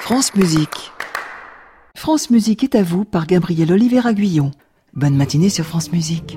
France Musique. France Musique est à vous par Gabriel Oliveira Guillon. Bonne matinée sur France Musique.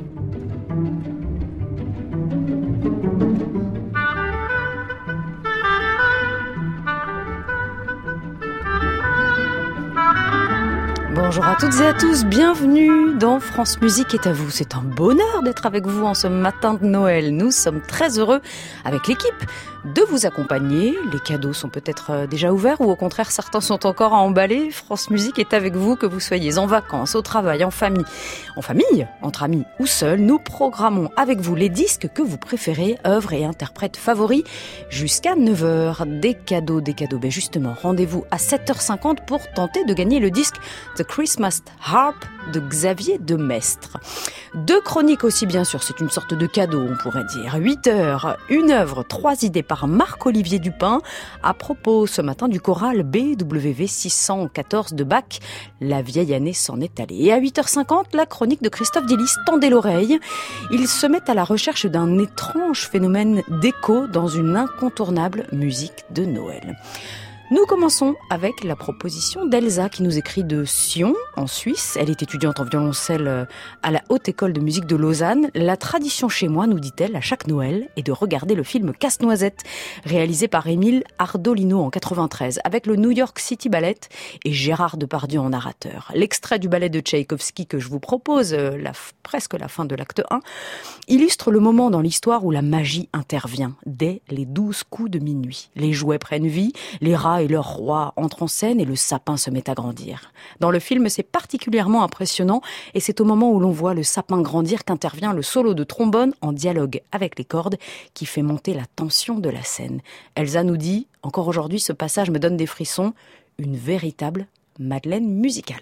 Bonjour à toutes et à tous, bienvenue dans France Musique est à vous. C'est un bonheur d'être avec vous en ce matin de Noël. Nous sommes très heureux avec l'équipe de vous accompagner. Les cadeaux sont peut-être déjà ouverts ou au contraire certains sont encore à emballer. France Musique est avec vous, que vous soyez en vacances, au travail, en famille, entre amis ou seuls. Nous programmons avec vous les disques que vous préférez, œuvres et interprètes favoris jusqu'à 9h. Des cadeaux. Ben justement, rendez-vous à 7h50 pour tenter de gagner le disque The Christmas Harp de Xavier de Maistre. 2 chroniques aussi bien sûr, c'est une sorte de cadeau on pourrait dire. 8h, une œuvre, 3 idées par Marc-Olivier Dupin à propos ce matin du choral BWV 614 de Bach. La vieille année s'en est allée. Et à 8h50, la chronique de Christophe Dillis, tendez l'oreille. Il se met à la recherche d'un étrange phénomène d'écho dans une incontournable musique de Noël. Nous commençons avec la proposition d'Elsa qui nous écrit de Sion, en Suisse. Elle est étudiante en violoncelle à la Haute École de musique de Lausanne. La tradition chez moi, nous dit-elle, à chaque Noël, est de regarder le film Casse-Noisette, réalisé par Émile Ardolino en 93, avec le New York City Ballet et Gérard Depardieu en narrateur. L'extrait du ballet de Tchaïkovski que je vous propose, presque la fin de l'acte 1, illustre le moment dans l'histoire où la magie intervient, dès les 12 coups de minuit. Les jouets prennent vie, les rats et leur roi entrent en scène et le sapin se met à grandir. Dans le film, c'est particulièrement impressionnant et c'est au moment où l'on voit le sapin grandir qu'intervient le solo de trombone en dialogue avec les cordes qui fait monter la tension de la scène. Elsa nous dit, encore aujourd'hui, ce passage me donne des frissons, une véritable Madeleine musicale.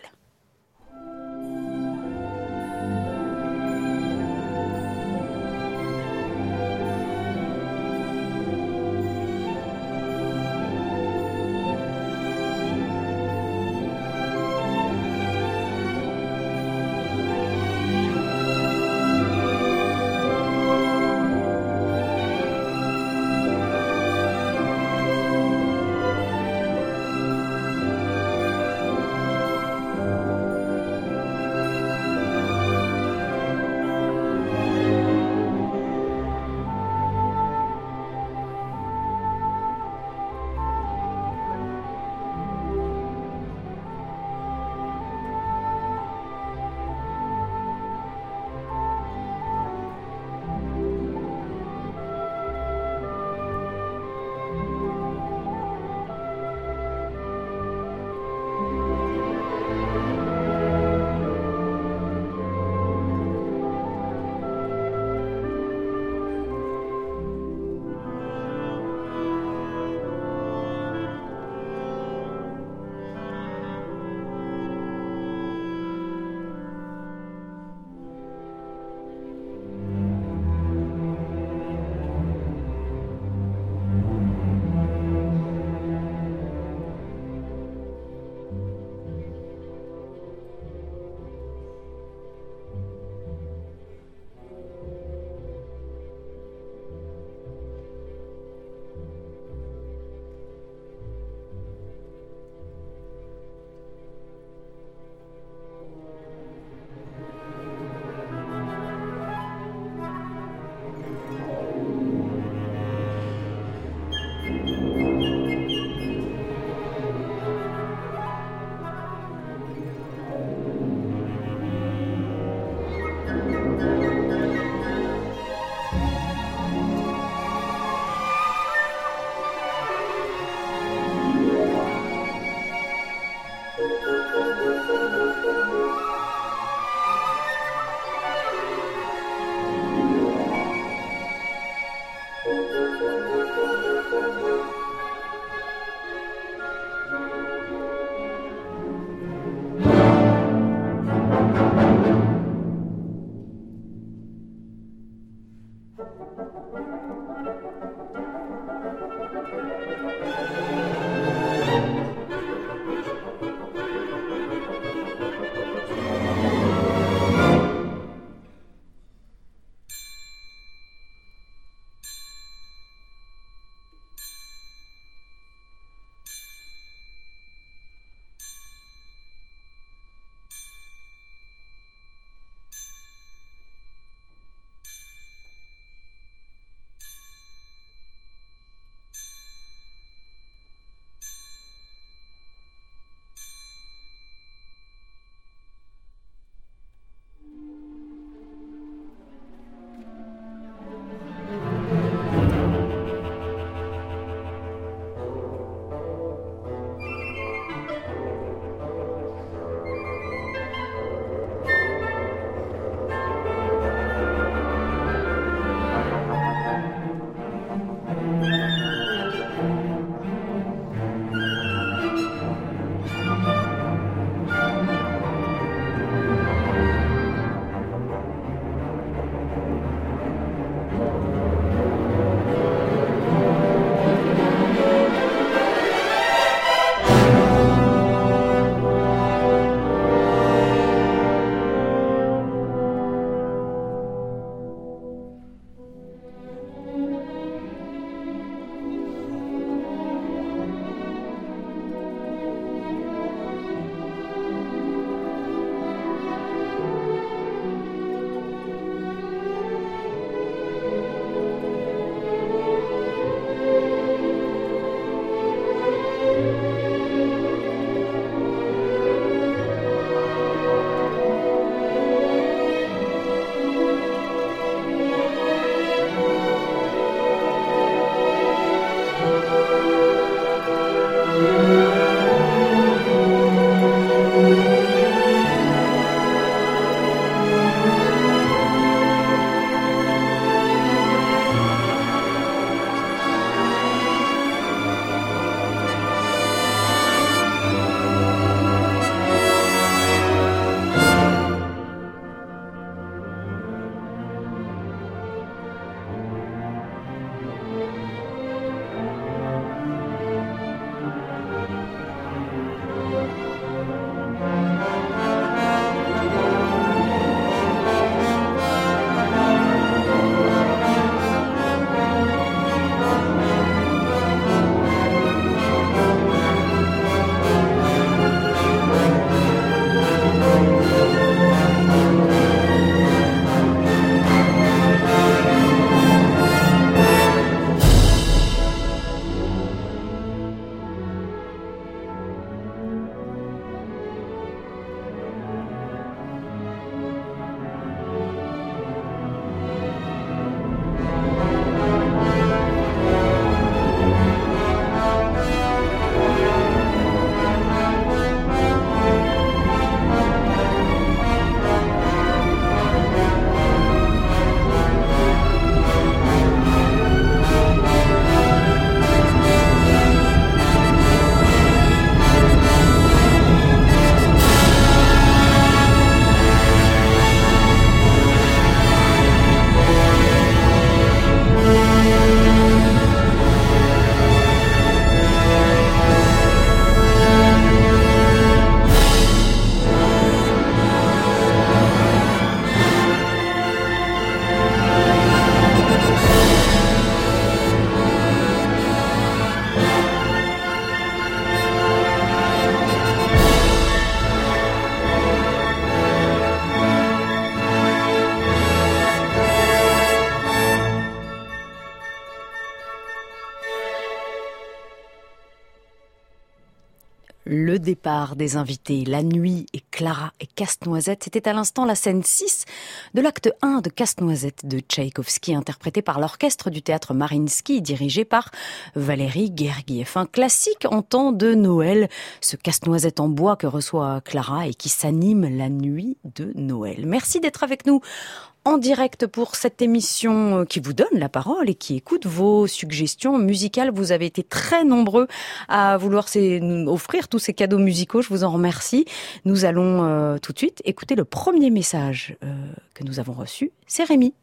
Le départ des invités, La Nuit et Clara et Casse-Noisette. C'était à l'instant la scène 6 de l'acte 1 de Casse-Noisette de Tchaïkovski, interprété par l'orchestre du théâtre Mariinsky, dirigé par Valéry Gergiev. Un classique en temps de Noël, ce Casse-Noisette en bois que reçoit Clara et qui s'anime la nuit de Noël. Merci d'être avec nous en direct pour cette émission qui vous donne la parole et qui écoute vos suggestions musicales. Vous avez été très nombreux à vouloir nous offrir tous ces cadeaux musicaux. Je vous en remercie. Nous allons tout de suite écouter le premier message que nous avons reçu. C'est Rémi.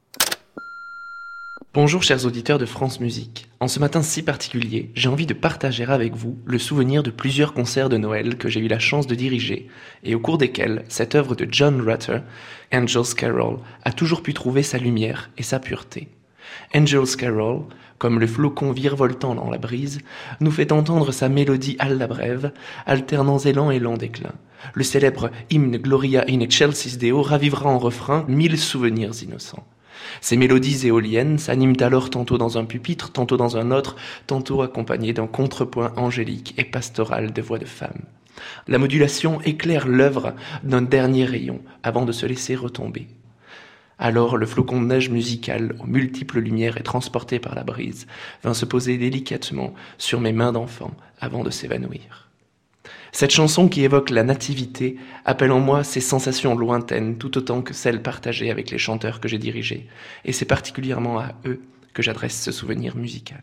Bonjour chers auditeurs de France Musique. En ce matin si particulier, j'ai envie de partager avec vous le souvenir de plusieurs concerts de Noël que j'ai eu la chance de diriger et au cours desquels cette œuvre de John Rutter, Angel's Carol, a toujours pu trouver sa lumière et sa pureté. Angel's Carol, comme le flocon virevoltant dans la brise, nous fait entendre sa mélodie alla brève, alternant élan et lent déclin. Le célèbre hymne Gloria in excelsis Deo ravivera en refrain 1000 souvenirs innocents. Ces mélodies éoliennes s'animent alors tantôt dans un pupitre, tantôt dans un autre, tantôt accompagnées d'un contrepoint angélique et pastoral de voix de femme. La modulation éclaire l'œuvre d'un dernier rayon avant de se laisser retomber. Alors le flocon de neige musical aux multiples lumières et transporté par la brise vint se poser délicatement sur mes mains d'enfant avant de s'évanouir. Cette chanson qui évoque la nativité appelle en moi ces sensations lointaines tout autant que celles partagées avec les chanteurs que j'ai dirigés, et c'est particulièrement à eux que j'adresse ce souvenir musical.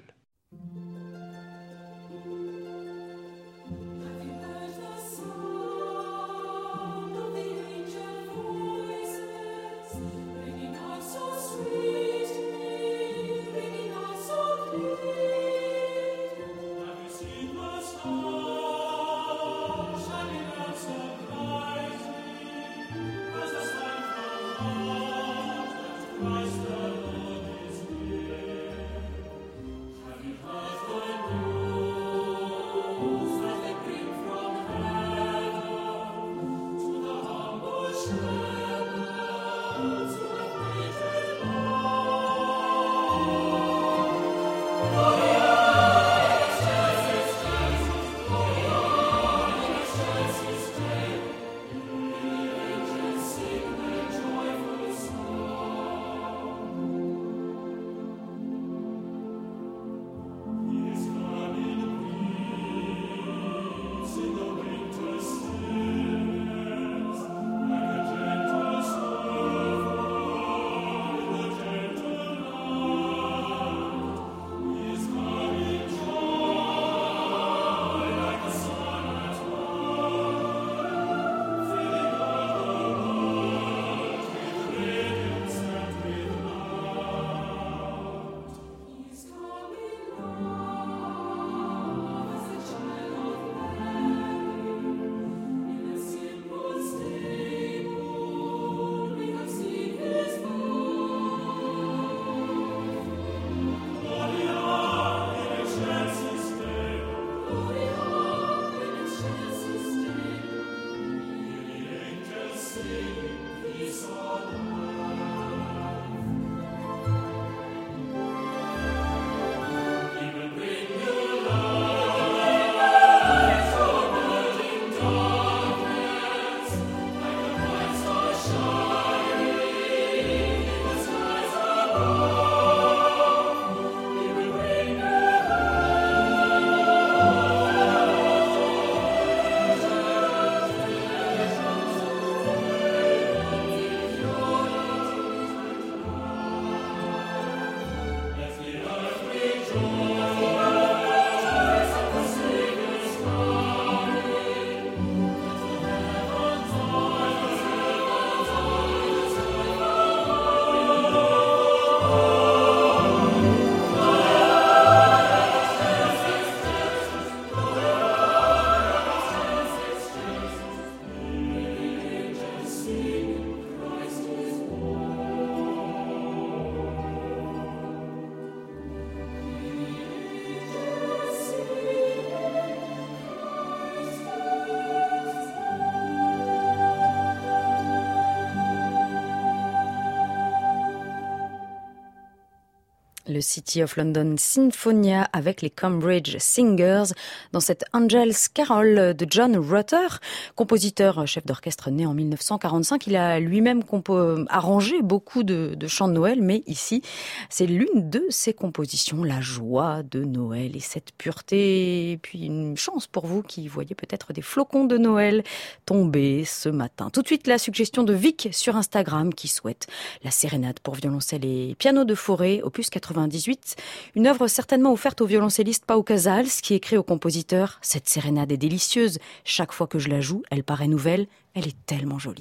le City of London Sinfonia avec les Cambridge Singers dans cette Angel's Carol de John Rutter, compositeur, chef d'orchestre né en 1945. Il a lui-même arrangé beaucoup de chants de Noël, mais ici, c'est l'une de ses compositions, la joie de Noël et cette pureté. Et puis une chance pour vous qui voyez peut-être des flocons de Noël tomber ce matin. Tout de suite, la suggestion de Vic sur Instagram qui souhaite la sérénade pour violoncelle et piano de forêt, opus 98. Une œuvre certainement offerte au violoncelliste Pau Casals qui écrit au compositeur « Cette sérénade est délicieuse. Chaque fois que je la joue, elle paraît nouvelle. Elle est tellement jolie. »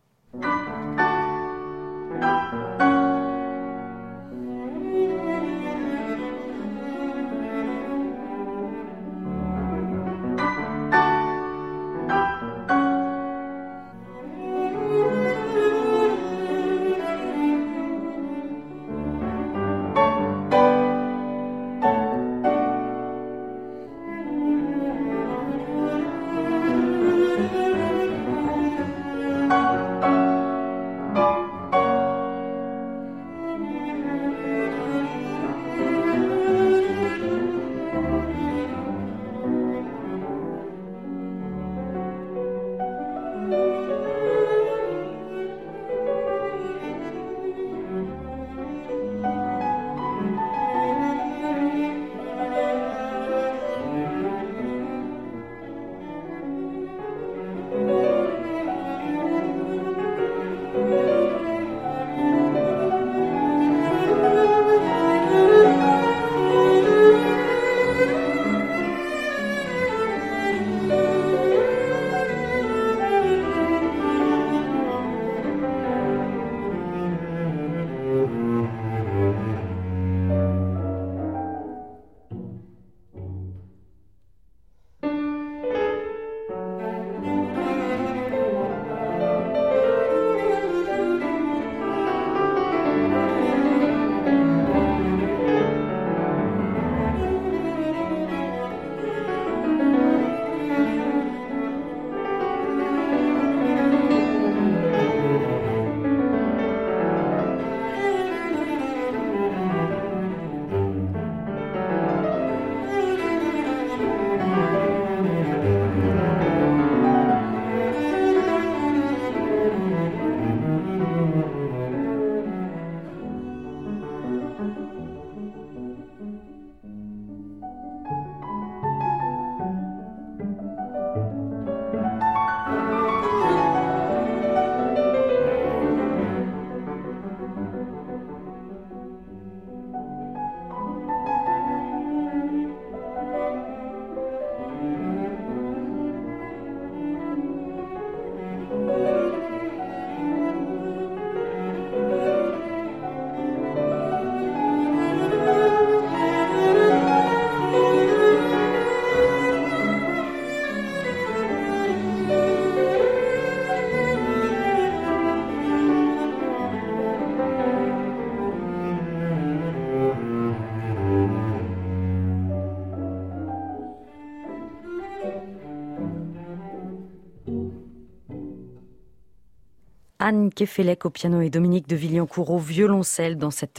Anne Kefelec au piano et Dominique de Villancourt au violoncelle dans cette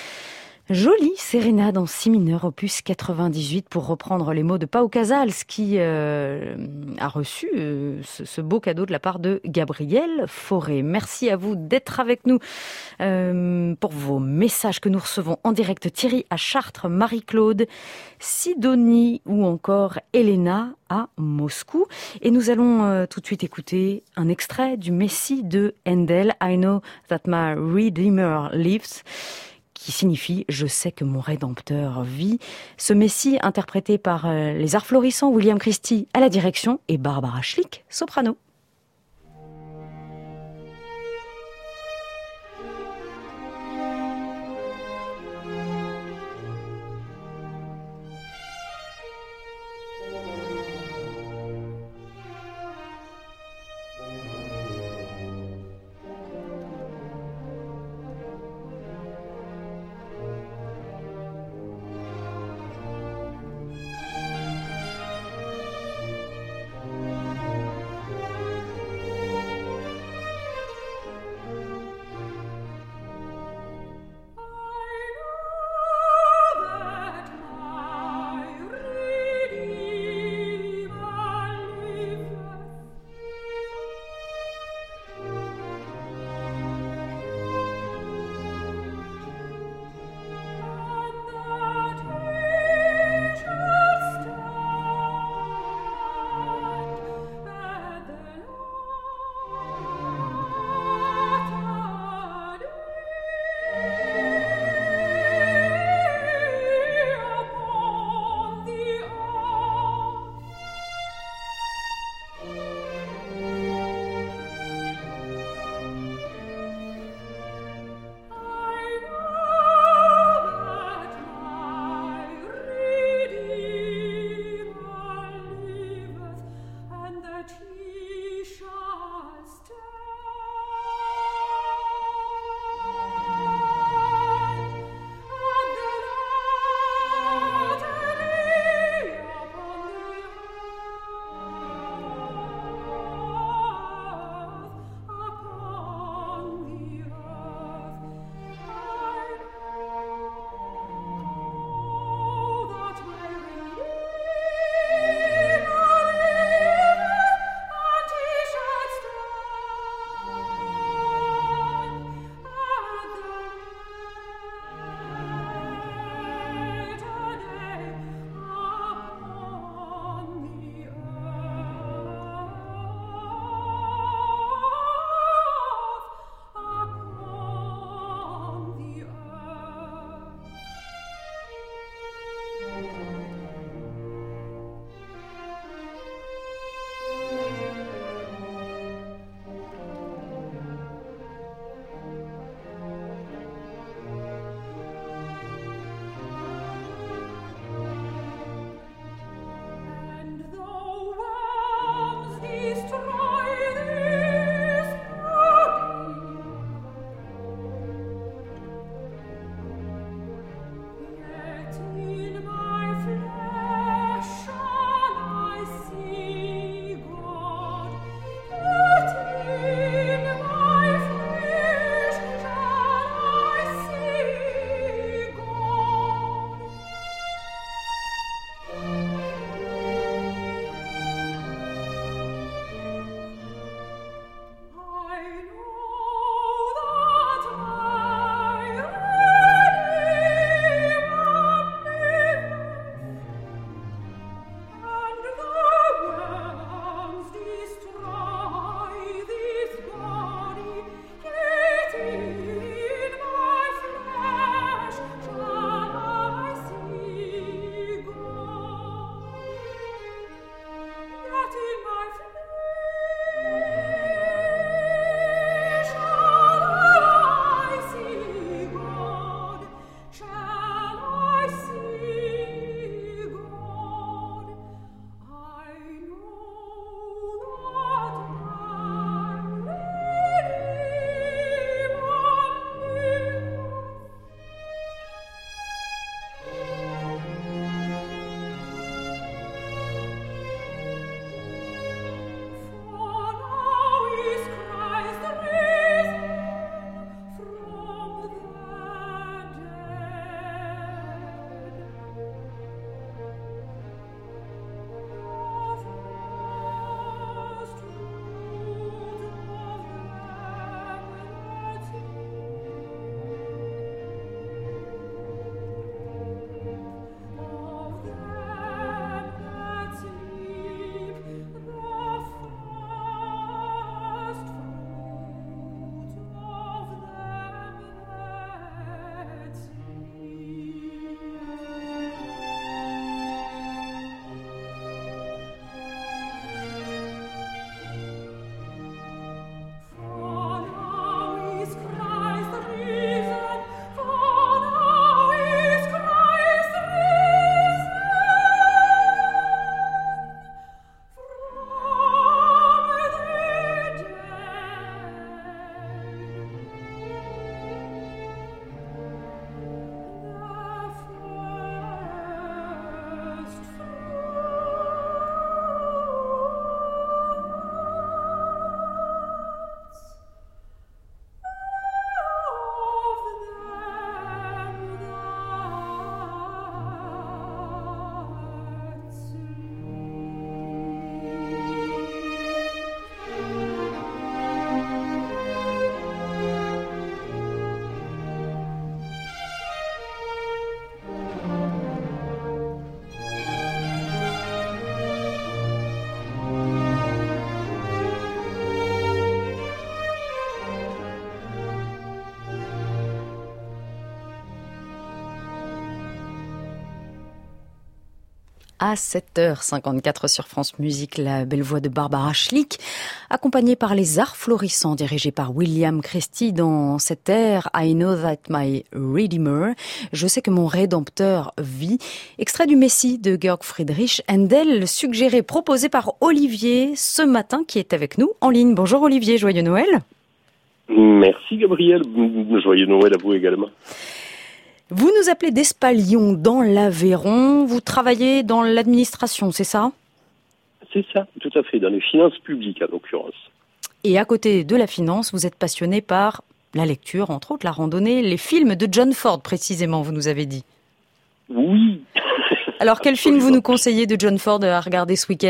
jolie sérénade en si mineur, opus 98, pour reprendre les mots de Pau Casals, qui a reçu ce beau cadeau de la part de Gabriel Fauré. Merci à vous d'être avec nous pour vos messages que nous recevons en direct. Thierry à Chartres, Marie-Claude, Sidonie ou encore Elena à Moscou. Et nous allons tout de suite écouter un extrait du Messie de Handel, I Know That My Redeemer Lives, qui signifie « Je sais que mon Rédempteur vit ». Ce Messie interprété par les Arts Florissants, William Christie à la direction et Barbara Schlick, soprano. à 7h54 sur France Musique, la belle voix de Barbara Schlick, accompagnée par les Arts Florissants, dirigés par William Christie dans cet air I Know That My Redeemer, je sais que mon Rédempteur vit, extrait du Messie de Georg Friedrich Händel, suggéré, proposé par Olivier ce matin, qui est avec nous en ligne. Bonjour Olivier, joyeux Noël. Merci Gabriel, joyeux Noël à vous également. Vous nous appelez d'Espalion dans l'Aveyron, vous travaillez dans l'administration, c'est ça ? C'est ça, tout à fait, dans les finances publiques en l'occurrence. Et à côté de la finance, vous êtes passionné par la lecture, entre autres la randonnée, les films de John Ford précisément, vous nous avez dit. Oui. Alors quel film vous nous conseillez de John Ford à regarder ce week-end ?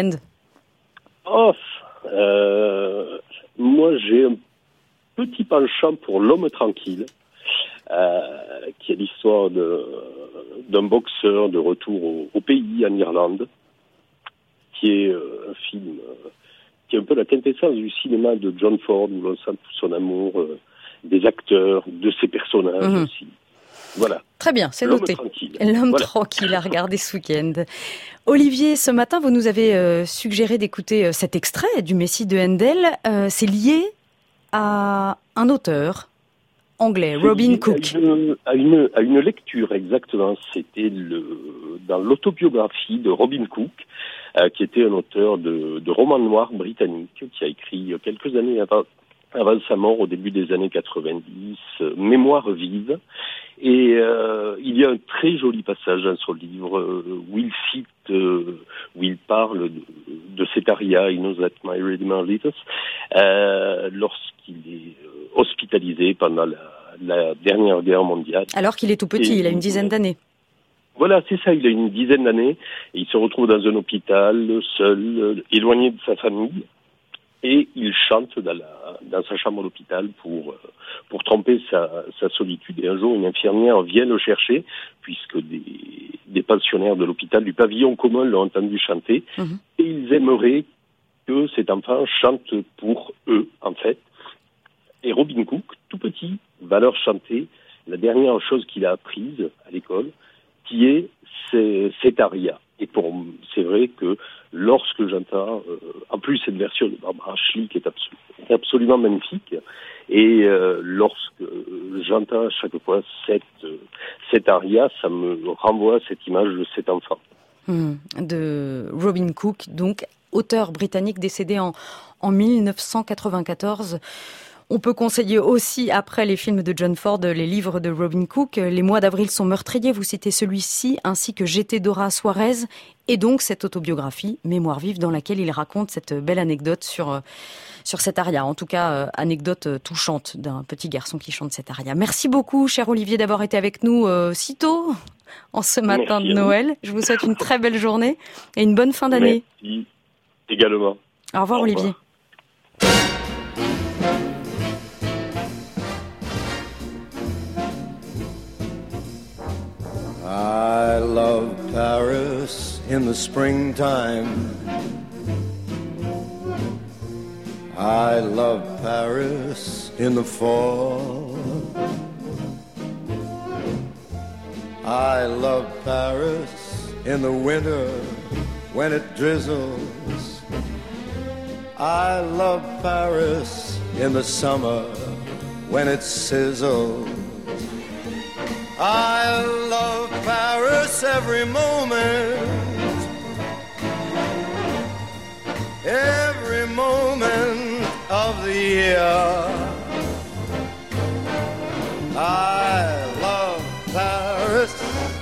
Moi j'ai un petit penchant pour L'Homme tranquille. Qui est l'histoire d'un boxeur de retour au pays, en Irlande, qui est un film qui est un peu la quintessence du cinéma de John Ford, où l'on sent tout son amour des acteurs, de ses personnages aussi. Voilà. Très bien, c'est noté. L'homme tranquille à regarder ce week-end. Olivier, ce matin, vous nous avez suggéré d'écouter cet extrait du Messie de Händel. C'est lié à un auteur anglais, Robin Cook. À une lecture, exactement. C'était dans l'autobiographie de Robin Cook, qui était un auteur de romans noirs britannique, qui a écrit quelques années avant sa mort, au début des années 90, Mémoire vive. Et il y a un très joli passage dans son livre où il cite, où il parle de cet aria, I Know That My Redeemer Lives, lorsqu'il est hospitalisé pendant la dernière guerre mondiale. Alors qu'il est tout petit, il a une dizaine d'années. Voilà, c'est ça, il a une dizaine d'années, et il se retrouve dans un hôpital, seul, éloigné de sa famille, et il chante dans sa chambre d'hôpital pour tromper sa solitude. Et un jour, une infirmière vient le chercher, puisque des pensionnaires de l'hôpital du pavillon commun l'ont entendu chanter, et ils aimeraient que cet enfant chante pour eux, en fait. Et Robin Cook, tout petit, va leur chanter la dernière chose qu'il a apprise à l'école, qui est cet aria. Et c'est vrai que lorsque j'entends, en plus cette version de Barbara Schlick est absolument magnifique, et lorsque j'entends à chaque fois cette aria, ça me renvoie à cette image de cet enfant. De Robin Cook, donc auteur britannique décédé en 1994. On peut conseiller aussi, après les films de John Ford, les livres de Robin Cook. Les mois d'avril sont meurtriers, vous citez celui-ci, ainsi que J'étais Dora Suarez, et donc cette autobiographie, Mémoire vive, dans laquelle il raconte cette belle anecdote sur cette aria. En tout cas, anecdote touchante d'un petit garçon qui chante cette aria. Merci beaucoup, cher Olivier, d'avoir été avec nous si tôt en ce matin de Noël. Je vous souhaite une très belle journée et une bonne fin d'année. Merci également. Au revoir, Olivier. I love Paris in the springtime. I love Paris in the fall. I love Paris in the winter when it drizzles. I love Paris in the summer when it sizzles. I love Paris every moment of the year. I love Paris.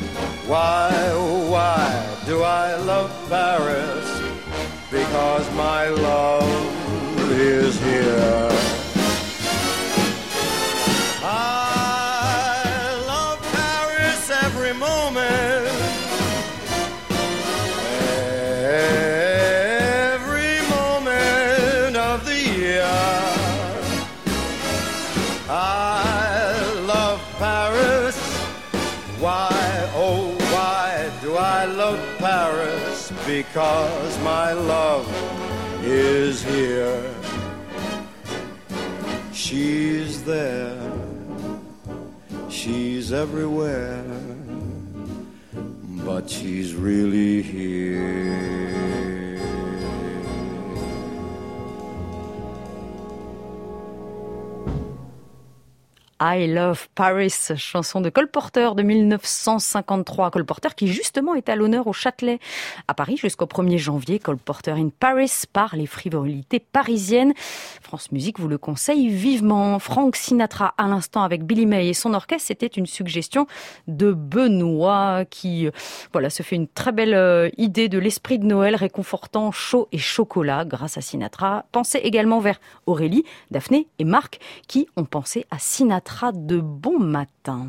Why do I love Paris? Because my love is here. Because my love is here. She's there, she's everywhere, but she's really here. I Love Paris, chanson de Cole Porter de 1953. Cole Porter qui justement est à l'honneur au Châtelet à Paris jusqu'au 1er janvier. Cole Porter in Paris par les frivolités parisiennes. France Musique vous le conseille vivement. Frank Sinatra à l'instant avec Billy May et son orchestre, c'était une suggestion de Benoît qui se fait une très belle idée de l'esprit de Noël réconfortant, chaud et chocolat grâce à Sinatra. Pensez également vers Aurélie, Daphné et Marc qui ont pensé à Sinatra de bon matin.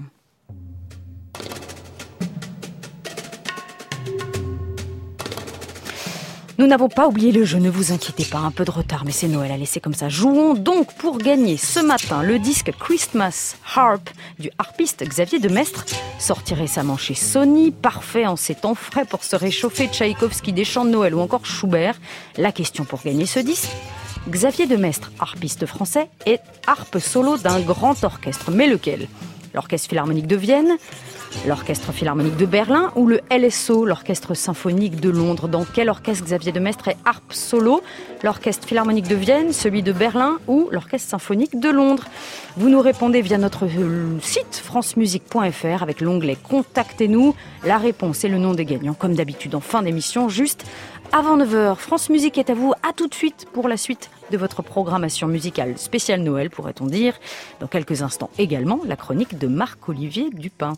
Nous n'avons pas oublié le jeu, ne vous inquiétez pas, un peu de retard, mais c'est Noël, allez, c'est comme ça. Jouons donc pour gagner ce matin le disque Christmas Harp du harpiste Xavier Demestre, sorti récemment chez Sony, parfait en ces temps frais pour se réchauffer, Tchaïkovski, des chants de Noël ou encore Schubert. La question pour gagner ce disque: Xavier Demestre, harpiste français, est harpe solo d'un grand orchestre. Mais lequel? L'Orchestre Philharmonique de Vienne, l'Orchestre Philharmonique de Berlin ou le LSO, l'Orchestre Symphonique de Londres? Dans quel orchestre Xavier Demestre est harpe solo? L'Orchestre Philharmonique de Vienne, celui de Berlin ou l'Orchestre Symphonique de Londres? Vous nous répondez via notre site francemusique.fr avec l'onglet « Contactez-nous ». La réponse et le nom des gagnants, comme d'habitude en fin d'émission, juste avant 9h. France Musique est à vous. À tout de suite pour la suite de votre programmation musicale spéciale Noël, pourrait-on dire. Dans quelques instants également, la chronique de Marc-Olivier Dupin.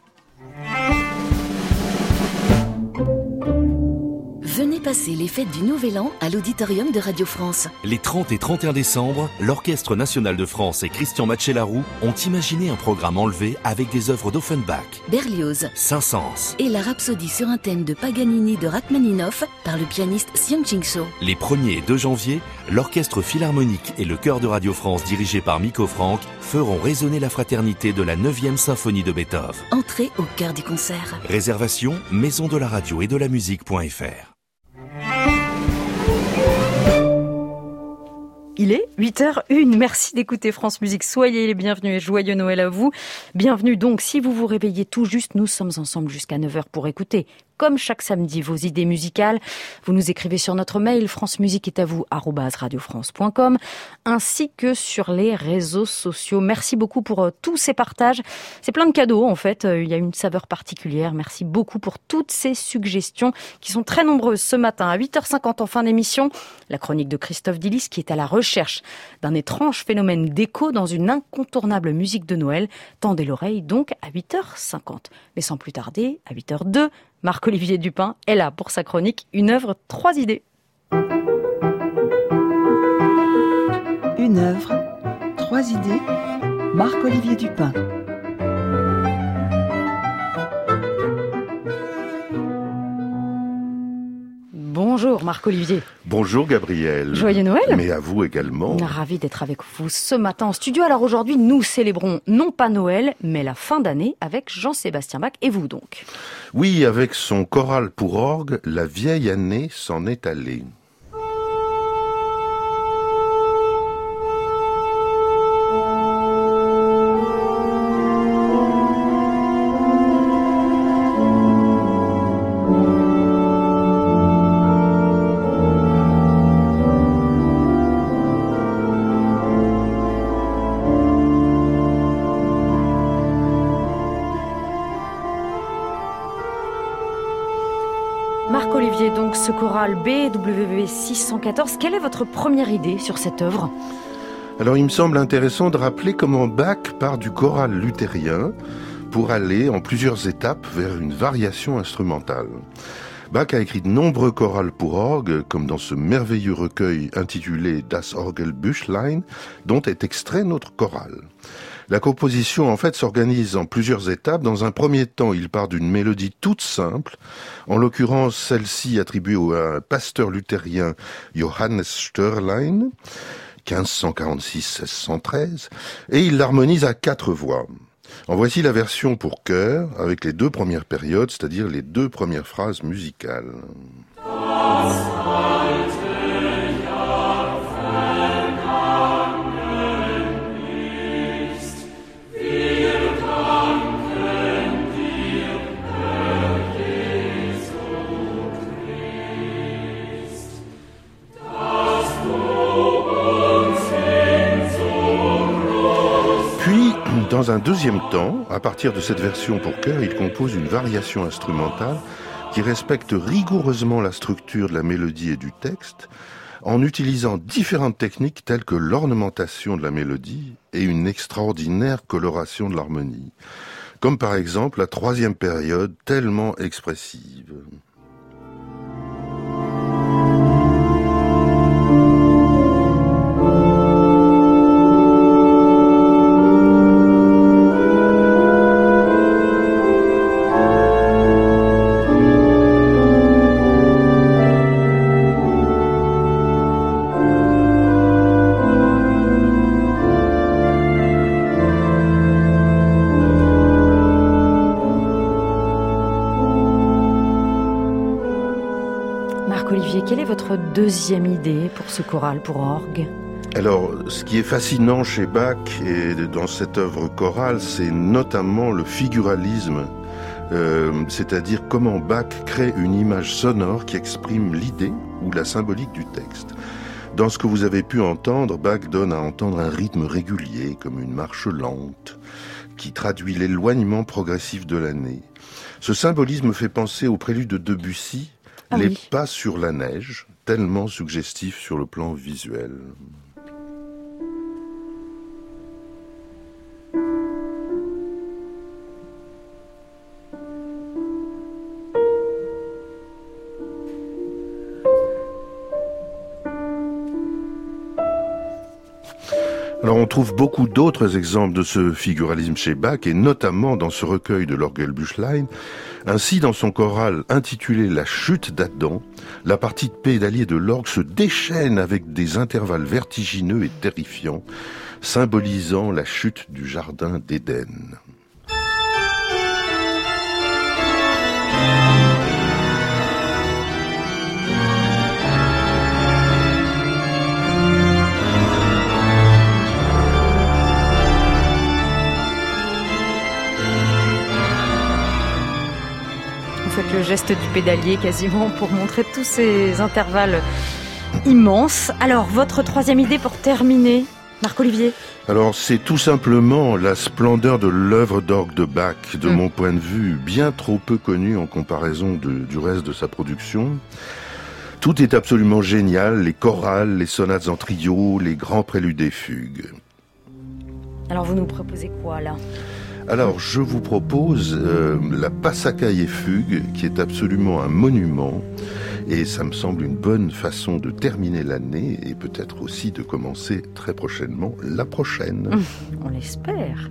Venez passer les fêtes du Nouvel An à l'Auditorium de Radio France. Les 30 et 31 décembre, l'Orchestre National de France et Christian Matchelarou ont imaginé un programme enlevé avec des œuvres d'Offenbach, Berlioz, Saint-Saëns et la rhapsodie sur un thème de Paganini de Rachmaninoff par le pianiste Xiang Qingshou. Les 1er et 2 janvier, l'Orchestre Philharmonique et le Chœur de Radio France dirigé par Miko Franck feront résonner la fraternité de la 9e symphonie de Beethoven. Entrez au cœur du concert. Réservation, maison de la radio et de la musique.fr. Il est 8h01. Merci d'écouter France Musique. Soyez les bienvenus et joyeux Noël à vous. Bienvenue donc, si vous vous réveillez tout juste, nous sommes ensemble jusqu'à 9h pour écouter, comme chaque samedi, vos idées musicales. Vous nous écrivez sur notre mail francemusiqueestatvous@radiofrance.com ainsi que sur les réseaux sociaux. Merci beaucoup pour tous ces partages. C'est plein de cadeaux en fait. Il y a une saveur particulière. Merci beaucoup pour toutes ces suggestions qui sont très nombreuses ce matin. À 8h50 en fin d'émission, la chronique de Christophe Dillis qui est à la recherche d'un étrange phénomène d'écho dans une incontournable musique de Noël. Tendez l'oreille donc à 8h50. Mais sans plus tarder, à 8h02, Marc-Olivier Dupin est là pour sa chronique Une œuvre, 3 idées. Une œuvre, 3 idées. Marc-Olivier Dupin. Bonjour Marc-Olivier. Bonjour Gabriel. Joyeux Noël. Mais à vous également. Ravi d'être avec vous ce matin en studio. Alors aujourd'hui, nous célébrons non pas Noël, mais la fin d'année avec Jean-Sébastien Bach. Et vous donc? Oui, avec son choral pour orgue, la vieille année s'en est allée. Marc-Olivier, donc ce choral BWV 614, quelle est votre première idée sur cette œuvre? Alors il me semble intéressant de rappeler comment Bach part du choral luthérien pour aller en plusieurs étapes vers une variation instrumentale. Bach a écrit de nombreux chorals pour orgue, comme dans ce merveilleux recueil intitulé Das Orgelbüchlein, dont est extrait notre choral. La composition, en fait, s'organise en plusieurs étapes. Dans un premier temps, il part d'une mélodie toute simple, en l'occurrence celle-ci attribuée à un pasteur luthérien Johannes Störlein, 1546-1613, et il l'harmonise à 4 voix. En voici la version pour chœur, avec les 2 premières périodes, c'est-à-dire les 2 premières phrases musicales. Dans un deuxième temps, à partir de cette version pour chœur, il compose une variation instrumentale qui respecte rigoureusement la structure de la mélodie et du texte, en utilisant différentes techniques telles que l'ornementation de la mélodie et une extraordinaire coloration de l'harmonie, comme par exemple la troisième période tellement expressive. Marc-Olivier, quelle est votre deuxième idée pour ce choral pour orgue ? Alors, ce qui est fascinant chez Bach et dans cette œuvre chorale, c'est notamment le figuralisme, c'est-à-dire comment Bach crée une image sonore qui exprime l'idée ou la symbolique du texte. Dans ce que vous avez pu entendre, Bach donne à entendre un rythme régulier, comme une marche lente, qui traduit l'éloignement progressif de l'année. Ce symbolisme fait penser au prélude de Debussy, Les pas sur la neige, tellement suggestif sur le plan visuel. Alors on trouve beaucoup d'autres exemples de ce figuralisme chez Bach, et notamment dans ce recueil de l'Orgelbüchlein. Ainsi, dans son choral intitulé « La chute d'Adam », la partie de pédalier de l'orgue se déchaîne avec des intervalles vertigineux et terrifiants, symbolisant la chute du jardin d'Éden. Faites le geste du pédalier quasiment pour montrer tous ces intervalles immenses. Alors, votre troisième idée pour terminer, Marc-Olivier ? Alors, c'est tout simplement la splendeur de l'œuvre d'orgue de Bach, de mon point de vue, bien trop peu connue en comparaison du reste de sa production. Tout est absolument génial, les chorales, les sonates en trio, les grands préludes et fugues. Alors, vous nous proposez quoi, là ? Alors, je vous propose la Passacaille fugue, qui est absolument un monument, et ça me semble une bonne façon de terminer l'année, et peut-être aussi de commencer très prochainement la prochaine. On l'espère.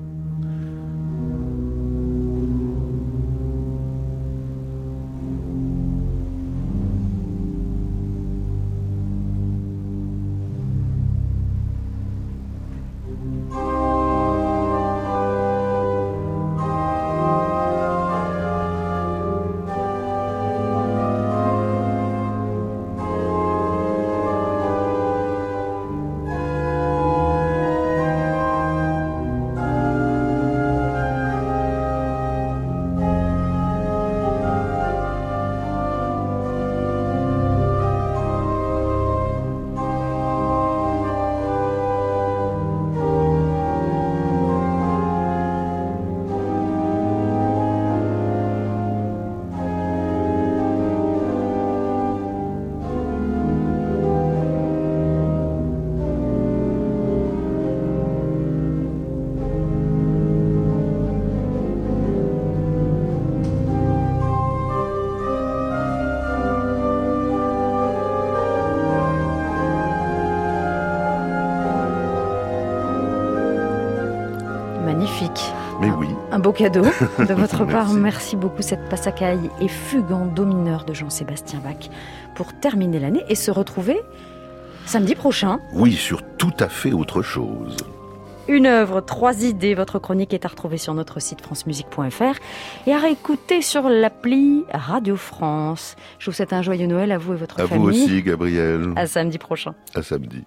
Magnifique. Mais oui. Un beau cadeau de votre part. Merci beaucoup, cette Passacaille et fugue en do mineur de Jean-Sébastien Bach pour terminer l'année et se retrouver samedi prochain. Oui, sur tout à fait autre chose. Une œuvre, 3 idées. Votre chronique est à retrouver sur notre site francemusique.fr et à réécouter sur l'appli Radio France. Je vous souhaite un joyeux Noël à vous et votre famille. À vous aussi, Gabriel. À samedi prochain. À samedi.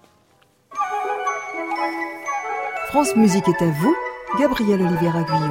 France Musique est à vous, Gabriel Olivier-Aguillon.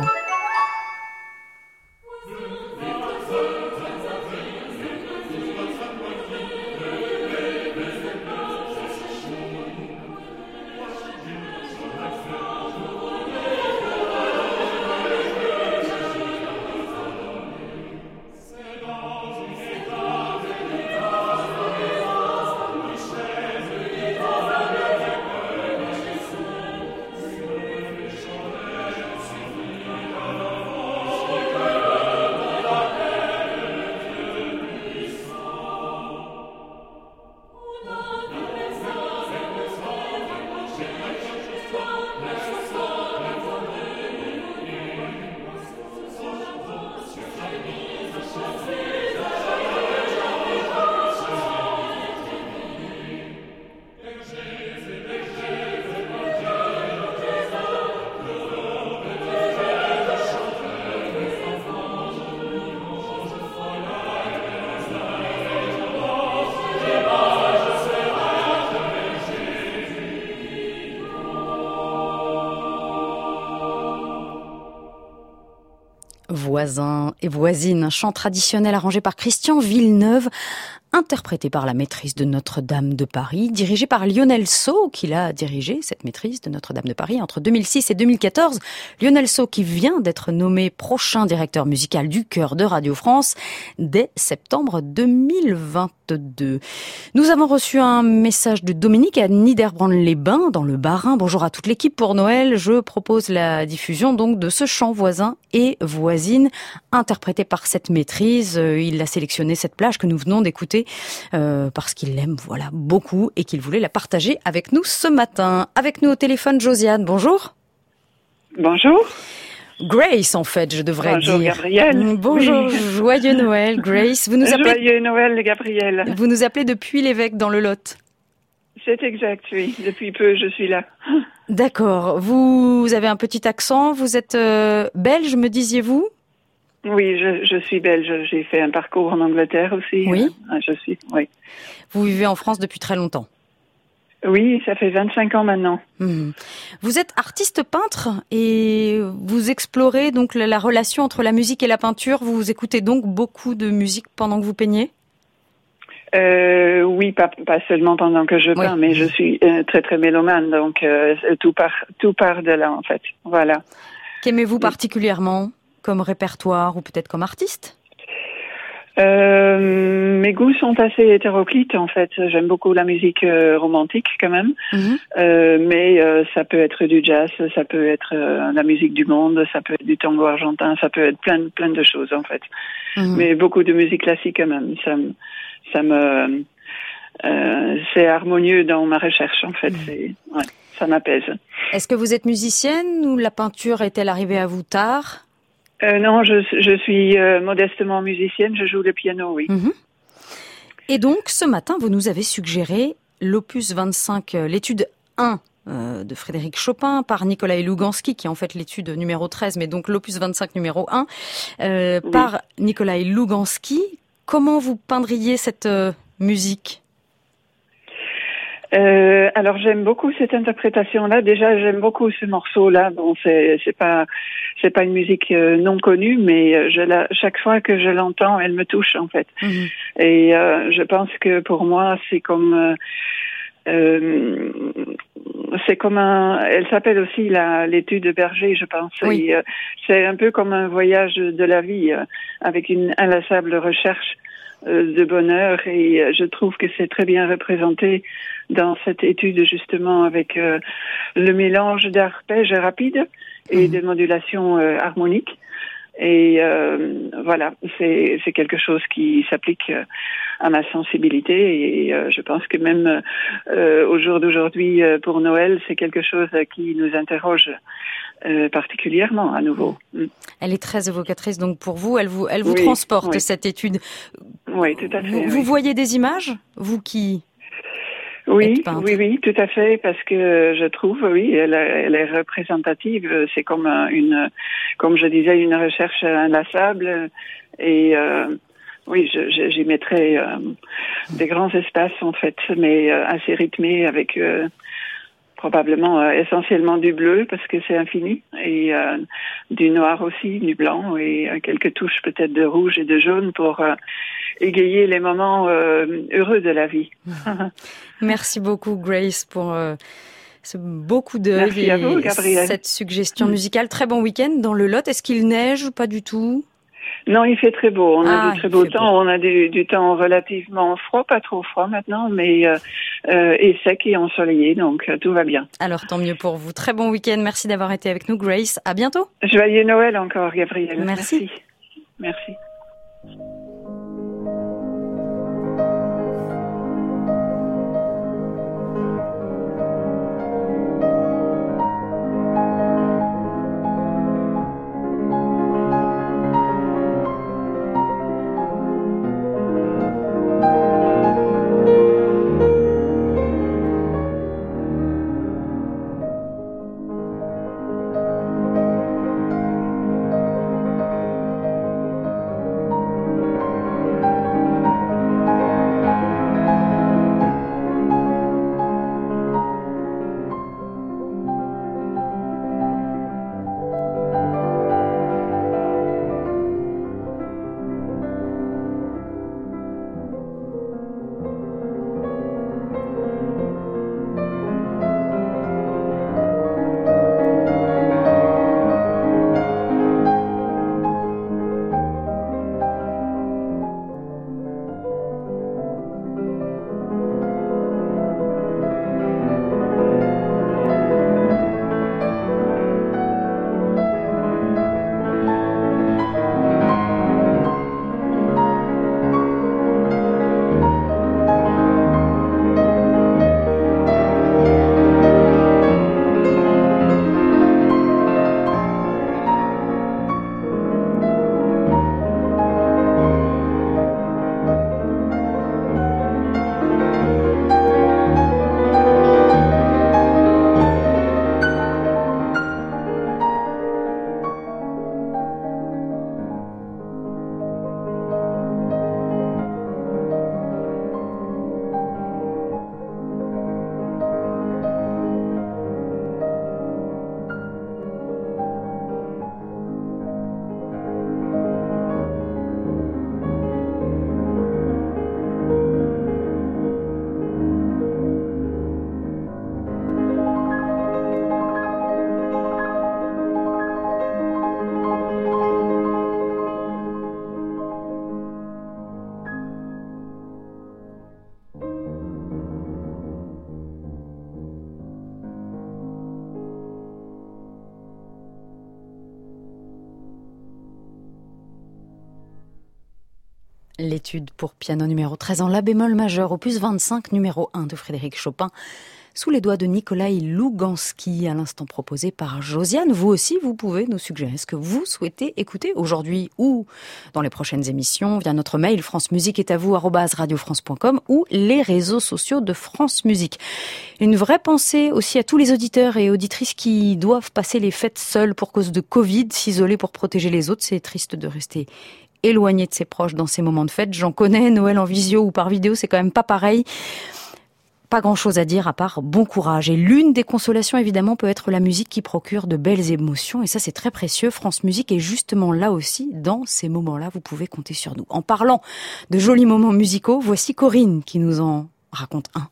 Voisins et voisines, un chant traditionnel arrangé par Christian Villeneuve, interprété par la maîtrise de Notre-Dame de Paris, dirigé par Lionel Sceaux, qui l'a dirigé, cette maîtrise de Notre-Dame de Paris, entre 2006 et 2014. Lionel Sceaux qui vient d'être nommé prochain directeur musical du Chœur de Radio France dès septembre 2022. Nous avons reçu un message de Dominique à Niederbrandt-les-Bains, dans le Bas-Rhin. Bonjour à toute l'équipe. Pour Noël, je propose la diffusion donc de ce chant Voisins et voisines, interprété par cette maîtrise. Il a sélectionné cette plage que nous venons d'écouter parce qu'il l'aime beaucoup et qu'il voulait la partager avec nous ce matin. Avec nous au téléphone, Josiane, bonjour. Bonjour. Grace, en fait, je devrais dire. Bonjour, Gabrielle. Bonjour, oui. Joyeux Noël, Grace. Vous nous appelez... Joyeux Noël, Gabrielle. Vous nous appelez depuis l'Évêque dans le Lot. C'est exact, oui. Depuis peu, je suis là. D'accord. Vous avez un petit accent. Vous êtes belge, me disiez-vous ? Oui, je suis belge. J'ai fait un parcours en Angleterre aussi. Oui. Oui. Vous vivez en France depuis très longtemps. Oui, ça fait 25 ans maintenant. Vous êtes artiste peintre et vous explorez donc la relation entre la musique et la peinture. Vous écoutez donc beaucoup de musique pendant que vous peignez ? Oui, pas seulement pendant que je peins, mais je suis très très mélomane, donc tout part de là en fait. Voilà. Qu'aimez-vous particulièrement comme répertoire ou peut-être comme artiste ? Mes goûts sont assez hétéroclites en fait. J'aime beaucoup la musique romantique quand même, mais ça peut être du jazz, ça peut être la musique du monde, ça peut être du tango argentin, ça peut être plein de choses en fait. Mais beaucoup de musique classique quand même. C'est harmonieux dans ma recherche en fait. Ça m'apaise. Est-ce que vous êtes musicienne ou la peinture est-elle arrivée à vous tard ? Non, je suis modestement musicienne, je joue le piano, oui. Et donc, ce matin, vous nous avez suggéré l'opus 25, l'étude 1 de Frédéric Chopin par Nikolai Louganski, qui est en fait l'étude numéro 13, mais donc l'opus 25 numéro 1, par Nikolai Louganski. Comment vous peindriez cette musique ? Alors j'aime beaucoup cette interprétation-là. Déjà j'aime beaucoup ce morceau-là. Bon, c'est pas une musique non connue, mais chaque fois que je l'entends, elle me touche en fait. Et je pense que pour moi c'est comme elle s'appelle aussi l'étude de Berger, je pense. Oui. Et, c'est un peu comme un voyage de la vie avec une inlassable recherche de bonheur, et je trouve que c'est très bien représenté dans cette étude justement avec le mélange d'arpèges rapides et de modulation harmonique. Et voilà, c'est quelque chose qui s'applique à ma sensibilité, et je pense que même au jour d'aujourd'hui pour Noël, c'est quelque chose qui nous interroge particulièrement à nouveau. Elle est très évocatrice donc pour vous, elle vous transporte cette étude. Oui, tout à fait. Vous voyez des images, vous qui Oui, tout à fait, parce que je trouve, elle est représentative. C'est comme comme je disais, une recherche inlassable. Et j'y mettrais des grands espaces en fait, mais assez rythmés avec probablement essentiellement du bleu parce que c'est infini, et du noir aussi, du blanc, et quelques touches peut-être de rouge et de jaune pour égayer les moments heureux de la vie. Merci beaucoup Grace pour ce beau coup d'œil et à vous, Gabrielle. Cette suggestion musicale. Très bon week-end dans le Lot. Est-ce qu'il neige ou pas du tout ? Non, il fait très beau. On a du très beau temps. On a du temps relativement froid, pas trop froid maintenant, mais et sec et ensoleillé, donc tout va bien. Alors tant mieux pour vous. Très bon week-end. Merci d'avoir été avec nous, Grace. À bientôt. Joyeux Noël encore, Gabrielle. Merci. Merci. L'étude pour piano numéro 13 en la bémol majeur, opus 25, numéro 1 de Frédéric Chopin, sous les doigts de Nikolai Louganski, à l'instant proposé par Josiane. Vous aussi, vous pouvez nous suggérer ce que vous souhaitez écouter aujourd'hui ou dans les prochaines émissions via notre mail francemusiqueestatvous@radiofrance.com ou les réseaux sociaux de France Musique. Une vraie pensée aussi à tous les auditeurs et auditrices qui doivent passer les fêtes seuls pour cause de Covid, s'isoler pour protéger les autres. C'est triste de rester éloigné de ses proches dans ces moments de fête. J'en connais, Noël en visio ou par vidéo, c'est quand même pas pareil. Pas grand-chose à dire à part bon courage. Et l'une des consolations, évidemment, peut être la musique qui procure de belles émotions. Et ça, c'est très précieux. France Musique est justement là aussi. Dans ces moments-là, vous pouvez compter sur nous. En parlant de jolis moments musicaux, voici Corinne qui nous en raconte un.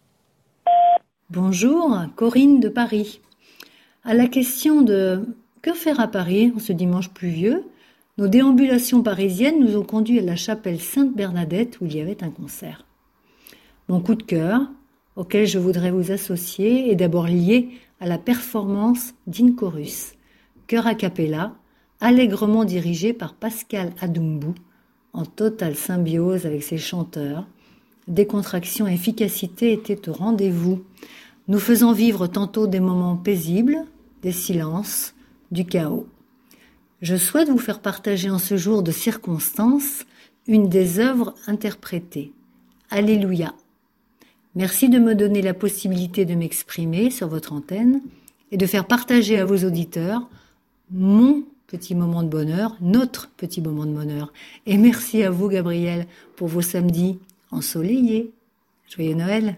Bonjour, Corinne de Paris. À la question de « Que faire à Paris en ce dimanche pluvieux ?», nos déambulations parisiennes nous ont conduits à la chapelle Sainte-Bernadette où il y avait un concert. Mon coup de cœur, auquel je voudrais vous associer, est d'abord lié à la performance d'Inchorus, chœur a cappella, allègrement dirigé par Pascal Adumbu, en totale symbiose avec ses chanteurs. Décontraction et efficacité étaient au rendez-vous, nous faisant vivre tantôt des moments paisibles, des silences, du chaos. Je souhaite vous faire partager en ce jour de circonstance une des œuvres interprétées. Alléluia. Merci de me donner la possibilité de m'exprimer sur votre antenne et de faire partager à vos auditeurs mon petit moment de bonheur, notre petit moment de bonheur. Et merci à vous, Gabriel, pour vos samedis ensoleillés. Joyeux Noël!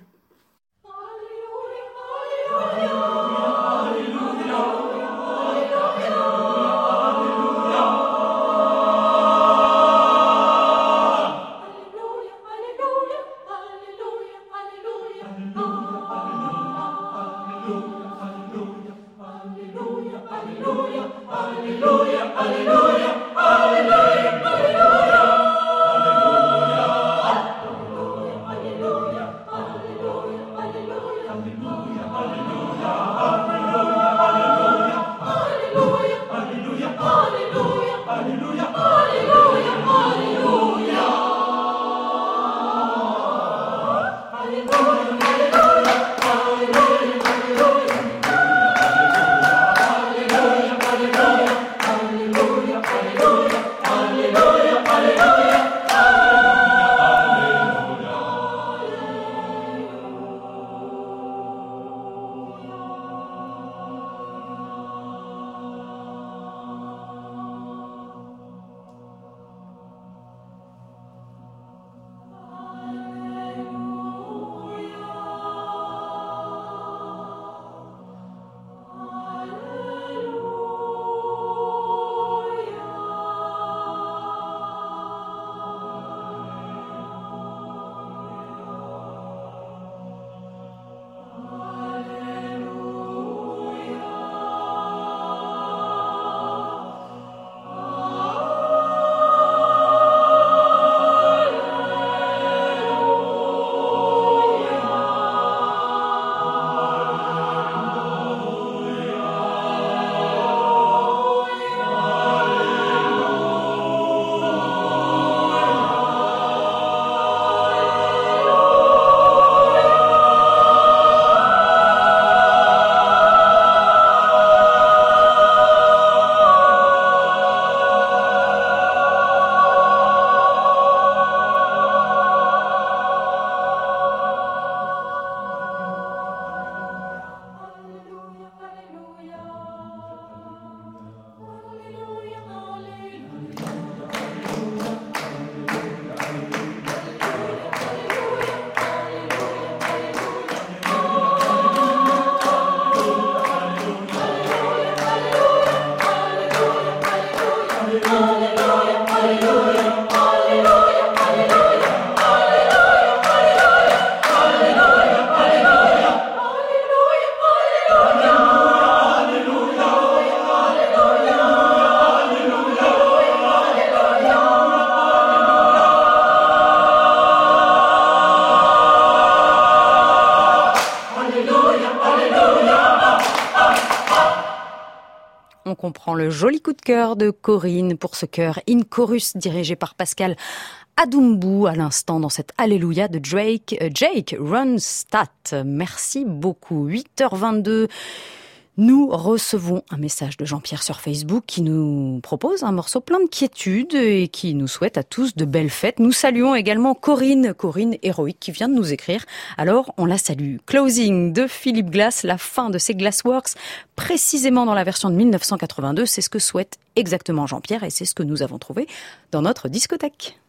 Hallelujah. on comprend le joli coup de cœur de Corinne pour ce chœur In Chorus dirigé par Pascal Adumbu à l'instant dans cette Alléluia de Jake Ronstadt. Merci beaucoup. 8h22. Nous recevons un message de Jean-Pierre sur Facebook qui nous propose un morceau plein de quiétude et qui nous souhaite à tous de belles fêtes. Nous saluons également Corinne héroïque qui vient de nous écrire. Alors on la salue. Closing de Philippe Glass, la fin de ses Glassworks, précisément dans la version de 1982. C'est ce que souhaite exactement Jean-Pierre et c'est ce que nous avons trouvé dans notre discothèque.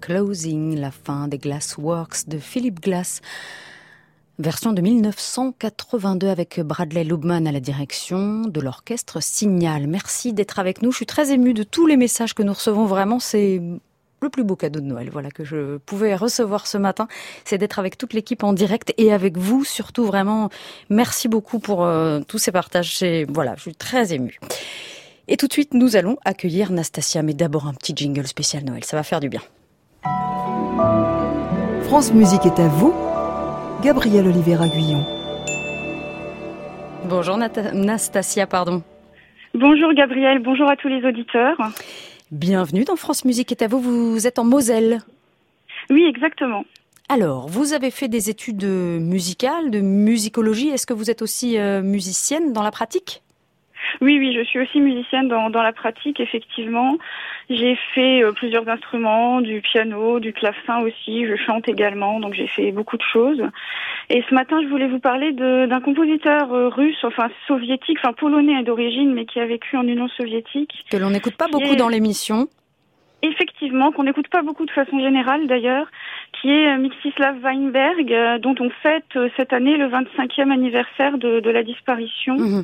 Closing, la fin des Glassworks de Philip Glass. Version de 1982 avec Bradley Loubman à la direction de l'orchestre Signal. Merci d'être avec nous. Je suis très émue de tous les messages que nous recevons. Vraiment, c'est le plus beau cadeau de Noël, voilà, que je pouvais recevoir ce matin, c'est d'être avec toute l'équipe en direct et avec vous surtout. Vraiment, merci beaucoup pour tous ces partages. Voilà, je suis très émue. Et tout de suite, nous allons accueillir Nastasia, mais d'abord un petit jingle spécial Noël, ça va faire du bien. France Musique est à vous, Gabrielle Olivier-Aguillon. Bonjour Nastasia, pardon. Bonjour Gabrielle, bonjour à tous les auditeurs. Bienvenue dans France Musique est à vous, vous êtes en Moselle. Oui, exactement. Alors, vous avez fait des études musicales, de musicologie, est-ce que vous êtes aussi musicienne dans la pratique ? Oui, je suis aussi musicienne dans la pratique, effectivement. J'ai fait plusieurs instruments, du piano, du clavecin aussi, je chante également, donc j'ai fait beaucoup de choses. Et ce matin, je voulais vous parler d'un compositeur russe, enfin soviétique, enfin polonais d'origine, mais qui a vécu en Union soviétique. Que l'on n'écoute pas beaucoup dans l'émission. Effectivement, qu'on n'écoute pas beaucoup de façon générale d'ailleurs, qui est Mstislav Weinberg, dont on fête cette année le 25e anniversaire de la disparition. Mmh.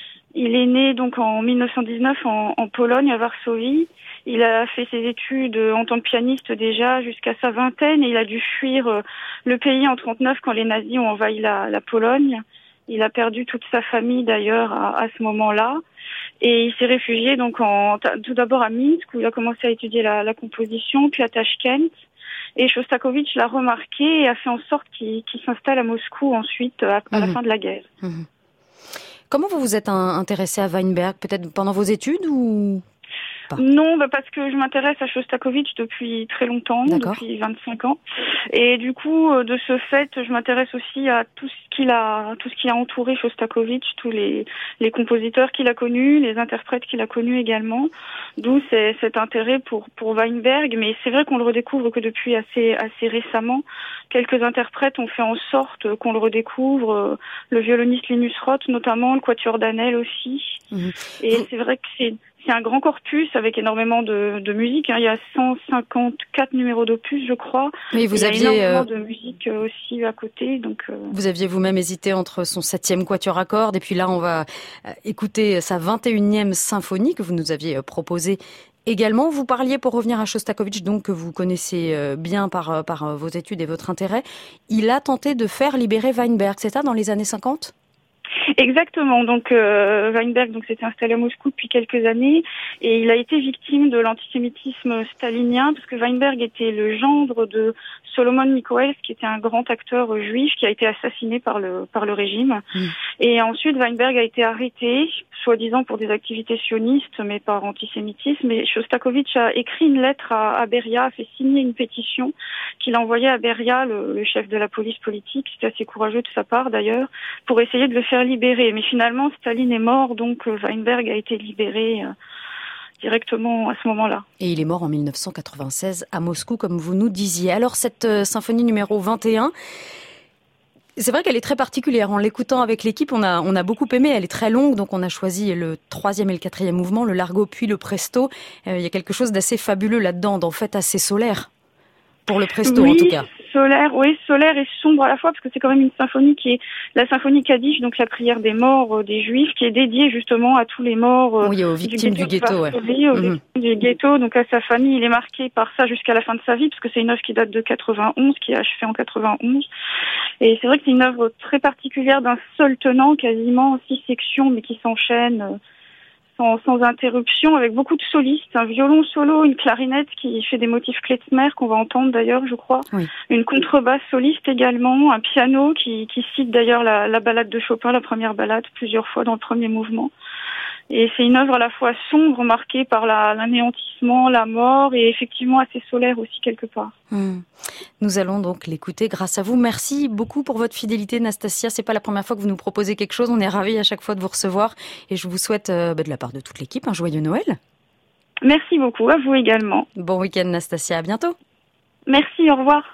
Il est né donc en 1919 en Pologne, à Varsovie. Il a fait ses études en tant que pianiste déjà jusqu'à sa vingtaine et il a dû fuir le pays en 1939 quand les nazis ont envahi la Pologne. Il a perdu toute sa famille d'ailleurs à ce moment-là. Et il s'est réfugié donc tout d'abord à Minsk où il a commencé à étudier la composition, puis à Tachkent. Et Shostakovich l'a remarqué et a fait en sorte qu'il s'installe à Moscou ensuite à la fin de la guerre. Mmh. Comment vous vous êtes intéressé à Weinberg? Peut-être pendant vos études ou pas? Non, parce que je m'intéresse à Shostakovich depuis très longtemps, depuis 25 ans. Et du coup, de ce fait, je m'intéresse aussi à tout ce qui a entouré Shostakovich, tous les compositeurs qu'il a connus, les interprètes qu'il a connus également. D'où cet intérêt pour Weinberg. Mais c'est vrai qu'on le redécouvre que depuis assez récemment. Quelques interprètes ont fait en sorte qu'on le redécouvre. Le violoniste Linus Roth, notamment, le quatuor Danel aussi. Mmh. Et c'est vrai que c'est un grand corpus avec énormément de musique. Il y a 154 numéros d'opus, je crois. Mais vous aviez énormément de musique aussi à côté. Donc, Vous aviez vous-même hésité entre son 7e quatuor à cordes et puis là, on va écouter sa 21e symphonie que vous nous aviez proposée également. Vous parliez, pour revenir à Shostakovich, donc que vous connaissez bien par vos études et votre intérêt. Il a tenté de faire libérer Weinberg, c'est ça, dans les années 50 ? Exactement. Donc Weinberg s'était installé à Moscou depuis quelques années et il a été victime de l'antisémitisme stalinien parce que Weinberg était le gendre de Solomon Mikhoels, qui était un grand acteur juif qui a été assassiné par le régime. Et ensuite Weinberg a été arrêté, soi-disant pour des activités sionistes, mais par antisémitisme. Et Shostakovich a écrit une lettre à Beria, a fait signer une pétition qu'il a envoyée à Beria, le chef de la police politique. C'était assez courageux de sa part d'ailleurs, pour essayer de le faire libérer. Mais finalement, Staline est mort, donc Weinberg a été libéré directement à ce moment-là. Et il est mort en 1996 à Moscou, comme vous nous disiez. Alors, cette symphonie numéro 21, c'est vrai qu'elle est très particulière. En l'écoutant avec l'équipe, on a beaucoup aimé. Elle est très longue, donc on a choisi le 3e et le 4e mouvement, le largo puis le presto. Il y a quelque chose d'assez fabuleux là-dedans, d'en fait assez solaire. Pour le presto, en tout cas. Solaire et sombre à la fois, parce que c'est quand même une symphonie qui est la symphonie Kaddish, donc la prière des morts des Juifs, qui est dédiée justement à tous les morts aux victimes du ghetto, victimes du ghetto, donc à sa famille. Il est marqué par ça jusqu'à la fin de sa vie, parce que c'est une œuvre qui date de 91, qui est achevée en 91. Et c'est vrai que c'est une œuvre très particulière d'un seul tenant, quasiment 6 sections, mais qui s'enchaînent sans interruption, avec beaucoup de solistes, un violon solo, une clarinette qui fait des motifs klezmer qu'on va entendre d'ailleurs, je crois, une contrebasse soliste également, un piano qui cite d'ailleurs la ballade de Chopin, la première ballade, plusieurs fois dans le premier mouvement. Et c'est une œuvre à la fois sombre, marquée par l'anéantissement, la mort, et effectivement assez solaire aussi quelque part. Nous allons donc l'écouter grâce à vous. Merci beaucoup pour votre fidélité, Nastasia. C'est pas la première fois que vous nous proposez quelque chose. On est ravis à chaque fois de vous recevoir. Et je vous souhaite, de la part de toute l'équipe, un joyeux Noël. Merci beaucoup, à vous également. Bon week-end, Nastasia. À bientôt. Merci, au revoir.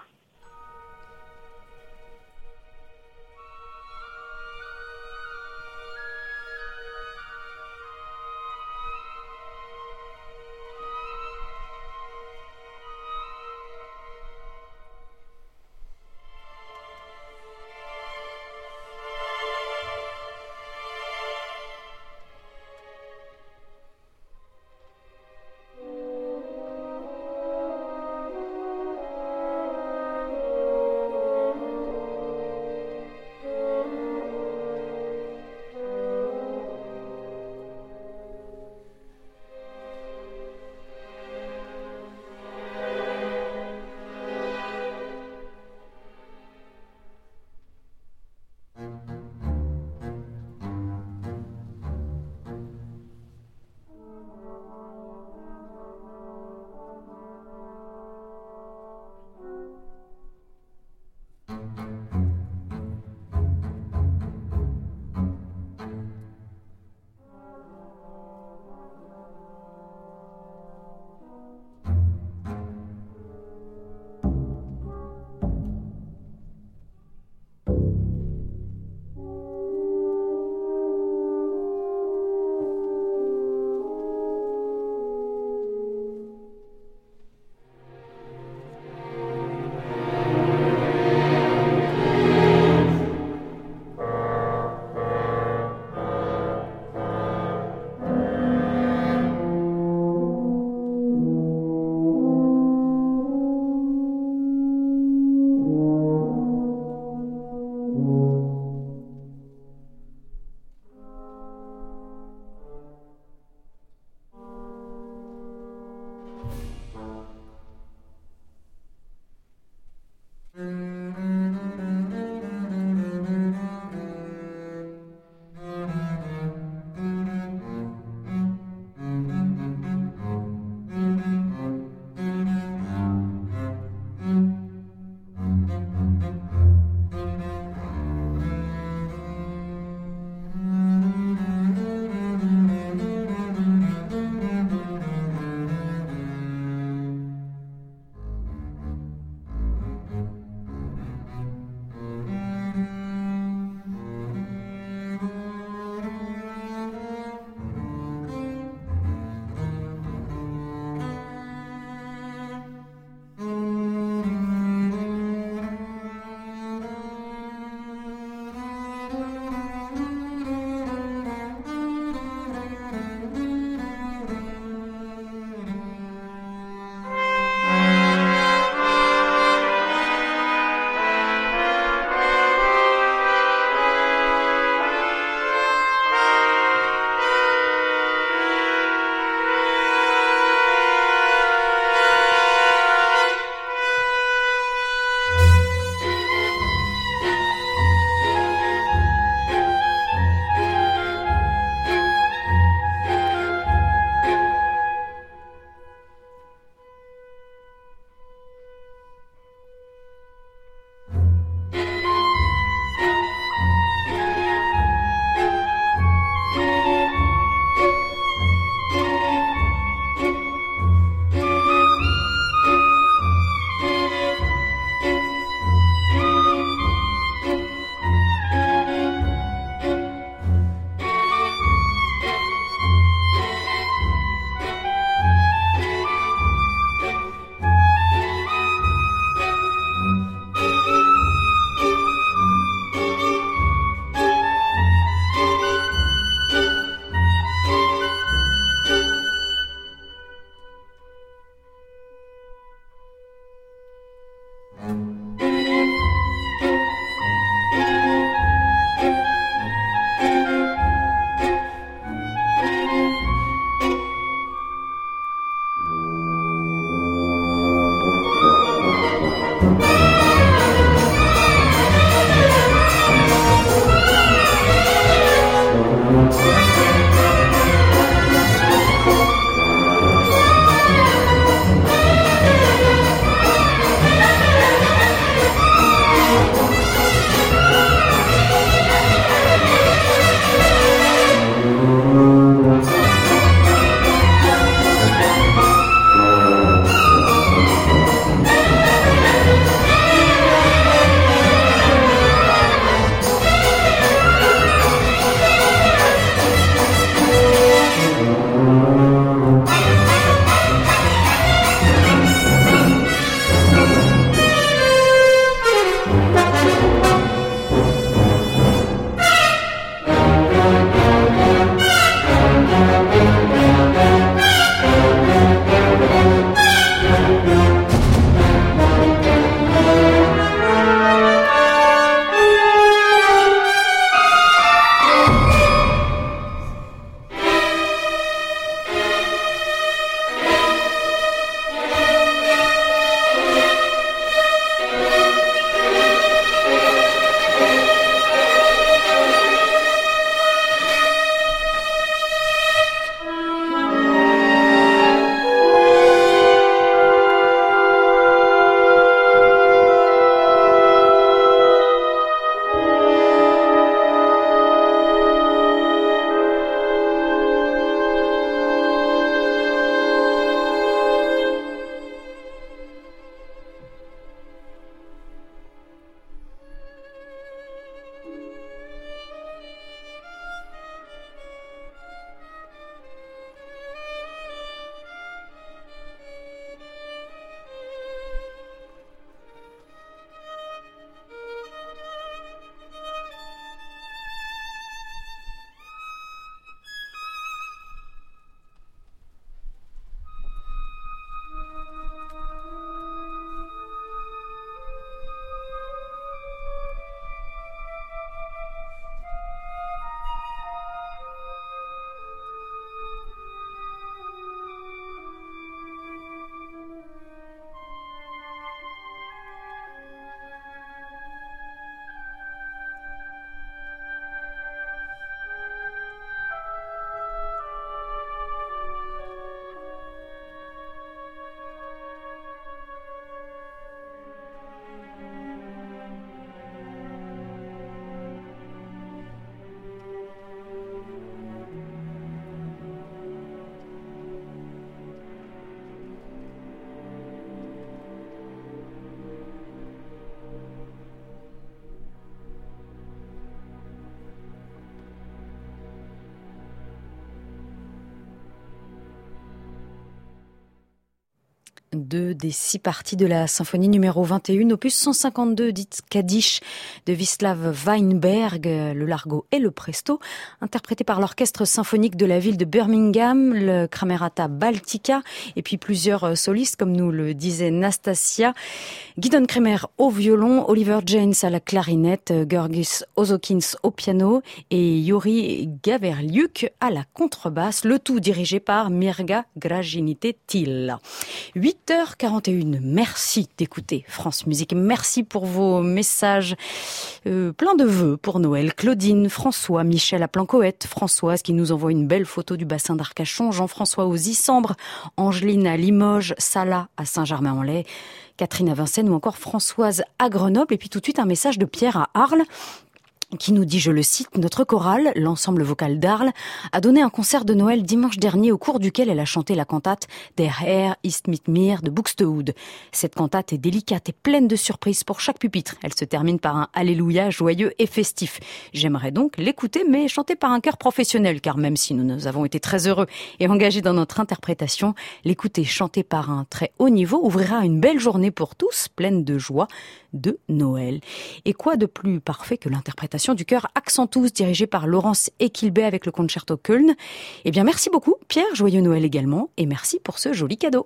2 des 6 parties de la symphonie numéro 21, opus 152, dite Kaddish, de Wislaw Weinberg, le largo et le presto, interprété par l'orchestre symphonique de la ville de Birmingham, le Camerata Baltica, et puis plusieurs solistes, comme nous le disait Nastasia. Gidon Kremer au violon, Oliver Janes à la clarinette, Georgis Ozokins au piano et Yuri Gaverliuk à la contrebasse, le tout dirigé par Mirga Grajinite-Till. 8h41, merci d'écouter France Musique, merci pour vos messages, plein de vœux pour Noël. Claudine, François, Michel à Plancoët, Françoise qui nous envoie une belle photo du bassin d'Arcachon, Jean-François aux Isambres, Angeline à Limoges, Salah à Saint-Germain-en-Laye, Catherine à Vincennes ou encore Françoise à Grenoble. Et puis tout de suite un message de Pierre à Arles qui nous dit, je le cite, « Notre chorale, l'ensemble vocal d'Arles, a donné un concert de Noël dimanche dernier au cours duquel elle a chanté la cantate Der Herr ist mit mir de Buxtehude. Cette cantate est délicate et pleine de surprises pour chaque pupitre. Elle se termine par un Alléluia joyeux et festif. J'aimerais donc l'écouter, mais chantée par un chœur professionnel, car même si nous avons été très heureux et engagés dans notre interprétation, l'écouter chanter par un très haut niveau ouvrira une belle journée pour tous, pleine de joie de Noël. » Et quoi de plus parfait que l'interprétation du chœur Accentus dirigé par Laurence Equilbé avec le Concerto Köln. Eh bien, merci beaucoup, Pierre. Joyeux Noël également. Et merci pour ce joli cadeau.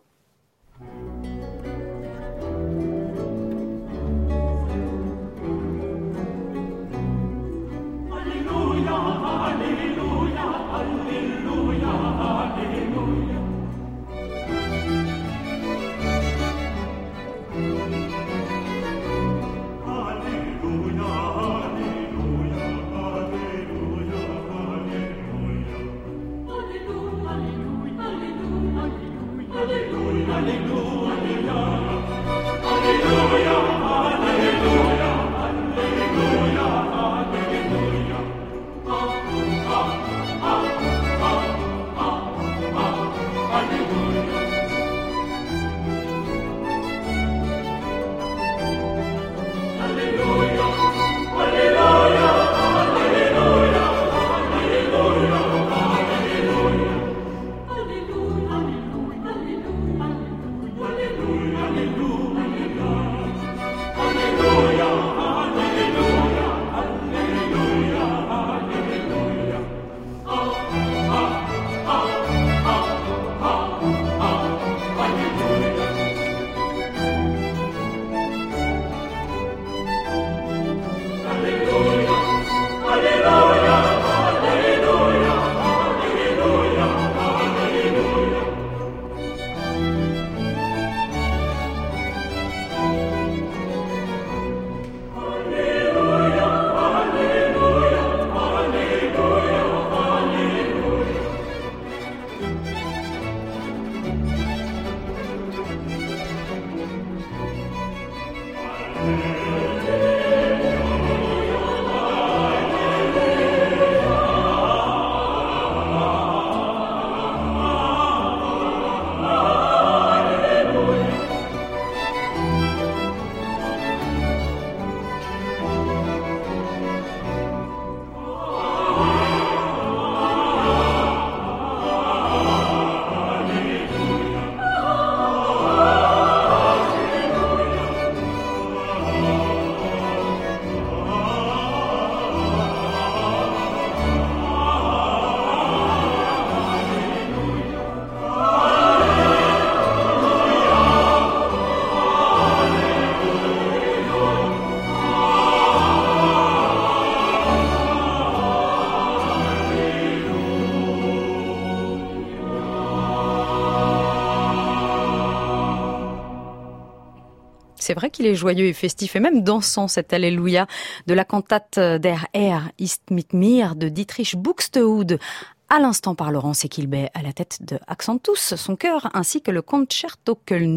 C'est vrai qu'il est joyeux et festif et même dansant, cet Alléluia de la cantate Der Herr ist mit mir de Dietrich Buxtehude. À l'instant par Laurence Equilbé à la tête de Accentus, son chœur, ainsi que le Concerto Köln.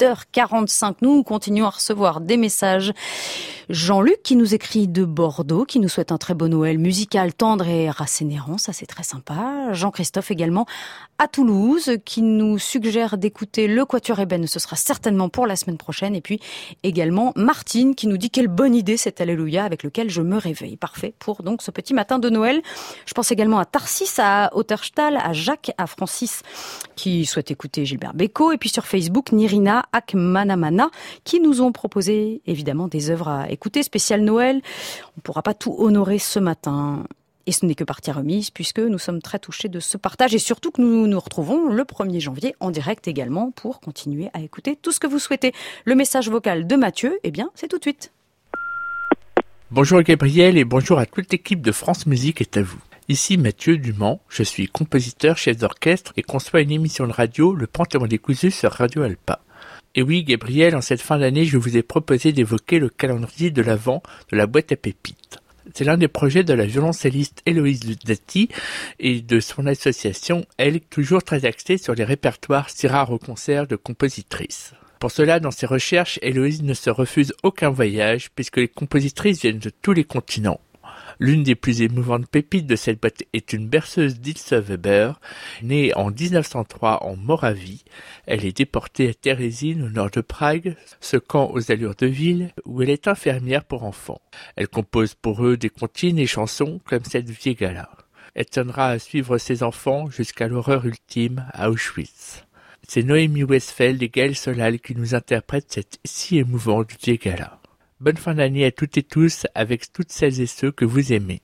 8h45, nous continuons à recevoir des messages. Jean-Luc qui nous écrit de Bordeaux, qui nous souhaite un très beau Noël musical, tendre et rassénérant, ça c'est très sympa. Jean-Christophe également à Toulouse, qui nous suggère d'écouter le Quatuor Ébène, ce sera certainement pour la semaine prochaine. Et puis également Martine qui nous dit quelle bonne idée cet Alléluia avec lequel je me réveille. Parfait pour donc ce petit matin de Noël. Je pense également à Tarsis, à à Otterstall, à Jacques, à Francis qui souhaite écouter Gilbert Bécaud, et puis sur Facebook, Nirina Akmanamana qui nous ont proposé évidemment des œuvres à écouter, spécial Noël. On ne pourra pas tout honorer ce matin. Et ce n'est que partie remise puisque nous sommes très touchés de ce partage et surtout que nous nous retrouvons le 1er janvier en direct également pour continuer à écouter tout ce que vous souhaitez. Le message vocal de Mathieu, eh bien, c'est tout de suite. Bonjour Gabriel et bonjour à toute l'équipe de France Musique est à vous. Ici Mathieu Dumont, je suis compositeur, chef d'orchestre et conçois une émission de radio, Le Panthéon décousu sur Radio Alpa. Et oui Gabriel, en cette fin d'année, je vous ai proposé d'évoquer le calendrier de l'Avent de la boîte à pépites. C'est l'un des projets de la violoncelliste Héloïse Luzzati et de son association, elle, toujours très axée sur les répertoires si rares au concert de compositrices. Pour cela, dans ses recherches, Héloïse ne se refuse aucun voyage puisque les compositrices viennent de tous les continents. L'une des plus émouvantes pépites de cette boîte est une berceuse d'Ilse Weber, née en 1903 en Moravie. Elle est déportée à Terezín, au nord de Prague, ce camp aux allures de ville, où elle est infirmière pour enfants. Elle compose pour eux des comptines et chansons comme cette Viegala. Elle tiendra à suivre ses enfants jusqu'à l'horreur ultime à Auschwitz. C'est Noémie Westfeld et Gaël Solal qui nous interprètent cette si émouvante Viegala. Bonne fin d'année à toutes et tous avec toutes celles et ceux que vous aimez.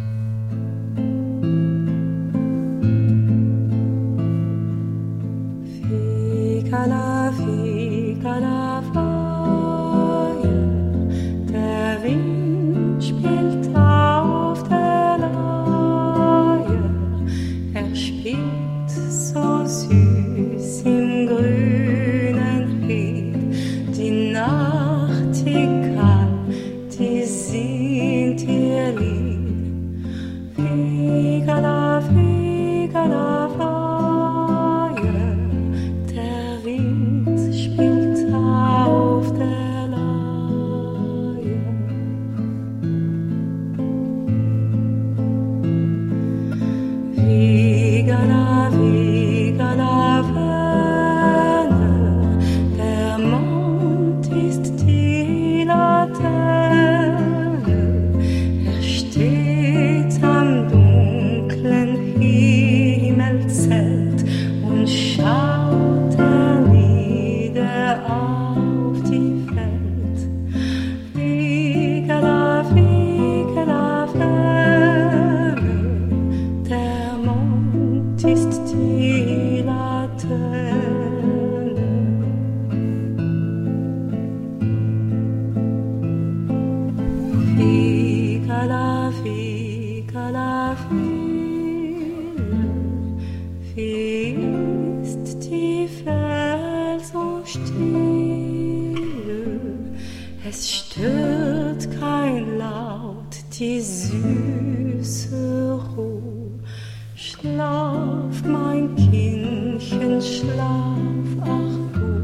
Viegala, Viegala, Feuer, der Wind spielt auf der Leier, spielt so süß im grünen Ried, die Nachtigall, die singt ihr Lied. Viegala, Viegala, Feuer, der Wind spielt auf der Leier. Viegala, Viegala, Venne, der Mond ist die Laterne, steht am dunklen Himmelzelt und schaut nieder auf die Welt. Viegala, Viegala, Venne, der Mond ist die Laterne. Viegala, Viegala, wie ist die Welt so still? Es stört kein Laut die süße Ruhe. Schlaf, mein Kindchen, schlaf, ach du.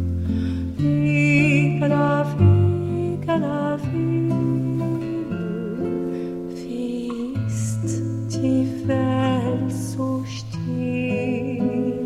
Viegala, Viegala, wie ist die Welt so still?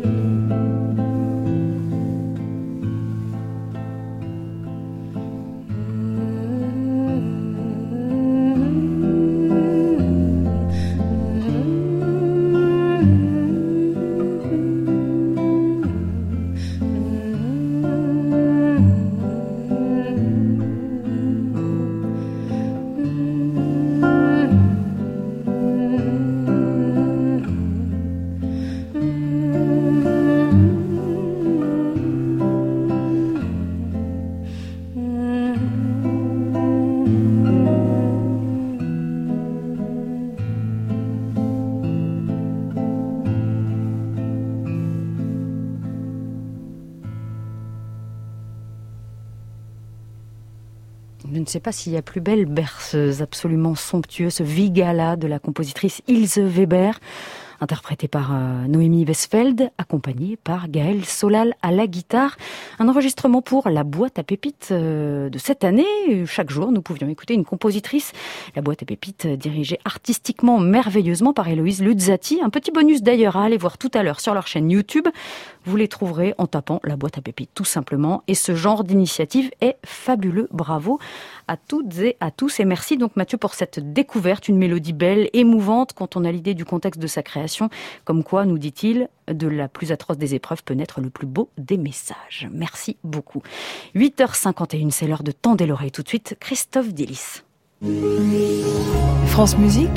Je ne sais pas s'il y a plus belle berceuse absolument somptueuse, Viegala de la compositrice Ilse Weber, interprétée par Noémie Westfeld, accompagnée par Gaël Solal à la guitare. Un enregistrement pour la boîte à pépites de cette année. Chaque jour, nous pouvions écouter une compositrice. La boîte à pépites dirigée artistiquement, merveilleusement par Héloïse Luzzati. Un petit bonus d'ailleurs à aller voir tout à l'heure sur leur chaîne YouTube. Vous les trouverez en tapant la boîte à pépites tout simplement. Et ce genre d'initiative est fabuleux. Bravo à toutes et à tous. Et merci donc Mathieu pour cette découverte. Une mélodie belle, émouvante quand on a l'idée du contexte de sa création. expression, comme quoi, nous dit-il, de la plus atroce des épreuves peut naître le plus beau des messages. Merci beaucoup. 8h51, c'est l'heure de tendre l'oreille. Tout de suite, Christophe Delis. France Musique,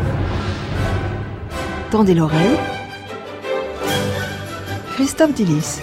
tendez l'oreille. Christophe Delis.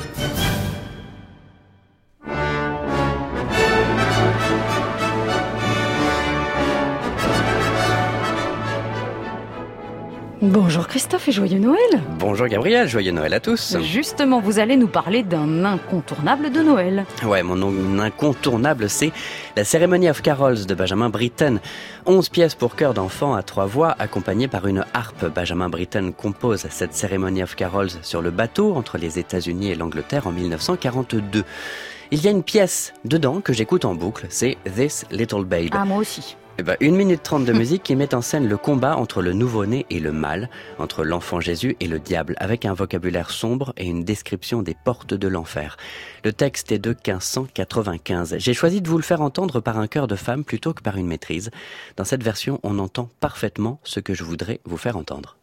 Bonjour Christophe et joyeux Noël. Bonjour Gabriel, joyeux Noël à tous. Justement, vous allez nous parler d'un incontournable de Noël. Ouais, mon incontournable, c'est la Ceremony of Carols de Benjamin Britten. 11 pièces pour chœur d'enfants à 3 voix, accompagnées par une harpe. Benjamin Britten compose cette Ceremony of Carols sur le bateau entre les États-Unis et l'Angleterre en 1942. Il y a une pièce dedans que j'écoute en boucle, c'est This Little Babe. Ah, moi aussi. 1 minute 30 de musique qui met en scène le combat entre le nouveau-né et le mal, entre l'enfant Jésus et le diable, avec un vocabulaire sombre et une description des portes de l'enfer. Le texte est de 1595. J'ai choisi de vous le faire entendre par un chœur de femmes plutôt que par une maîtrise. Dans cette version, on entend parfaitement ce que je voudrais vous faire entendre.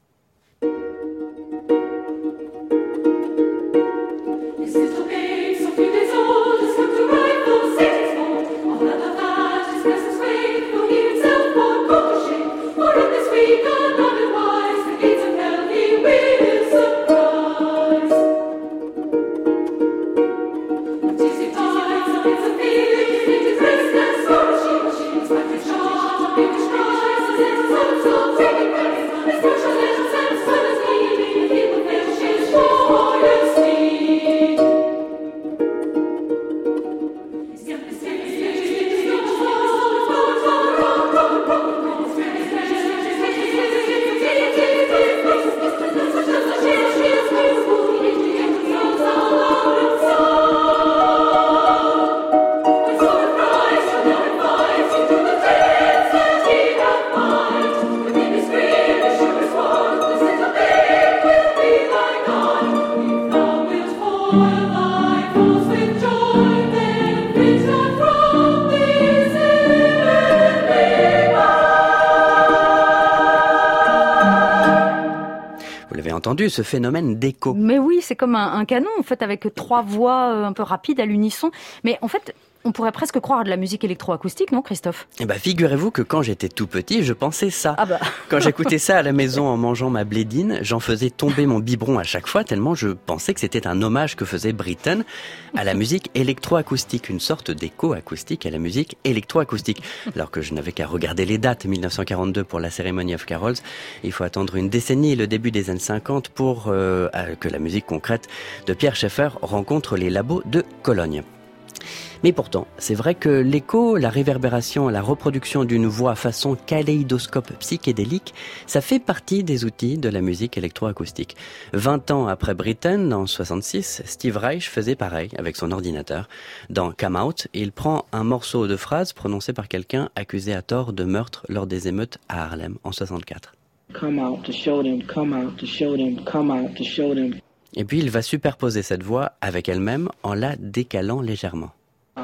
Entendu ce phénomène d'écho. Mais oui, c'est comme un canon en fait avec 3 voix un peu rapides à l'unisson. Mais en fait, on pourrait presque croire à de la musique électroacoustique, non Christophe ? Figurez-vous que quand j'étais tout petit, je pensais ça. Quand j'écoutais ça à la maison en mangeant ma blédine, j'en faisais tomber mon biberon à chaque fois tellement je pensais que c'était un hommage que faisait Britten à la musique électroacoustique, une sorte d'écho acoustique à la musique électroacoustique. Alors que je n'avais qu'à regarder les dates, 1942 pour la Ceremony of Carols, il faut attendre une décennie, le début des années 50 pour que la musique concrète de Pierre Schaeffer rencontre les labos de Cologne. Mais pourtant, c'est vrai que l'écho, la réverbération, la reproduction d'une voix façon kaléidoscope psychédélique, ça fait partie des outils de la musique électroacoustique. 20 ans après Britten, en 66, Steve Reich faisait pareil avec son ordinateur. Dans Come Out, il prend un morceau de phrase prononcé par quelqu'un accusé à tort de meurtre lors des émeutes à Harlem en 64. Come out to show them, come out to show them, come out to show them. Et puis il va superposer cette voix avec elle-même en la décalant légèrement.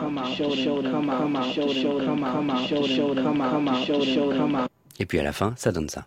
Et puis à la fin, ça donne ça.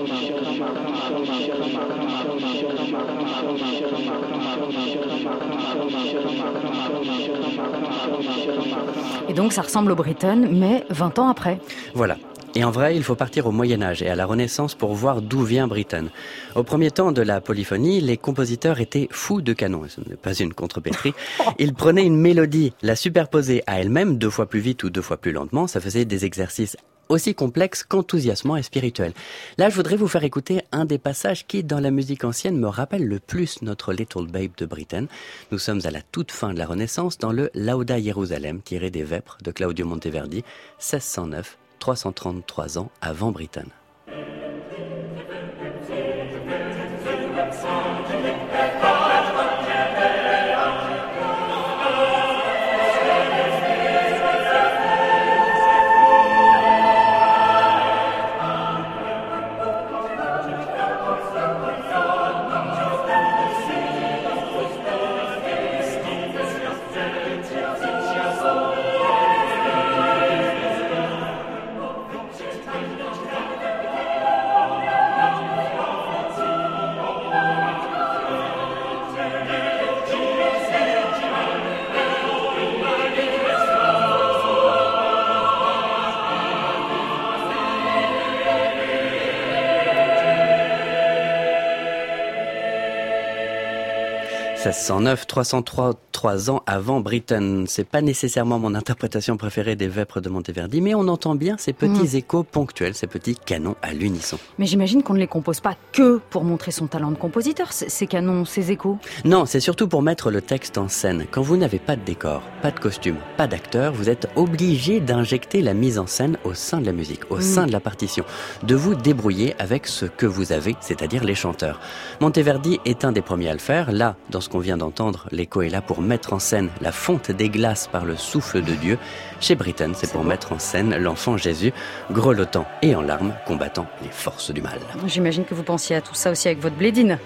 Et donc ça ressemble au Britten, mais 20 ans après. Voilà. Et en vrai, il faut partir au Moyen-Âge et à la Renaissance pour voir d'où vient Britten. Au premier temps de la polyphonie, les compositeurs étaient fous de canon. Ce n'est pas une contrepétrie. Ils prenaient une mélodie, la superposaient à elle-même 2 fois plus vite ou 2 fois plus lentement. Ça faisait des exercices aussi complexes qu'enthousiasmants et spirituels. Là, je voudrais vous faire écouter un des passages qui, dans la musique ancienne, me rappelle le plus notre Little Babe de Britten. Nous sommes à la toute fin de la Renaissance dans le Lauda Jérusalem, tiré des Vêpres de Claudio Monteverdi, 1609. 333 ans avant Britten. 1609, 303 ans avant Britten. C'est pas nécessairement mon interprétation préférée des Vêpres de Monteverdi, mais on entend bien ces petits échos ponctuels, ces petits canons à l'unisson. Mais j'imagine qu'on ne les compose pas que pour montrer son talent de compositeur, ces canons, ces échos. Non, c'est surtout pour mettre le texte en scène. Quand vous n'avez pas de décor, pas de costume, pas d'acteur, vous êtes obligé d'injecter la mise en scène au sein de la musique, au sein de la partition, de vous débrouiller avec ce que vous avez, c'est-à-dire les chanteurs. Monteverdi est un des premiers à le faire. Là, dans ce qu'on vient d'entendre, l'écho est là pour mettre en scène la fonte des glaces par le souffle de Dieu. Chez Britten, c'est pour mettre en scène l'enfant Jésus, grelottant et en larmes, combattant les forces du mal. J'imagine que vous pensiez à tout ça aussi avec votre blédine.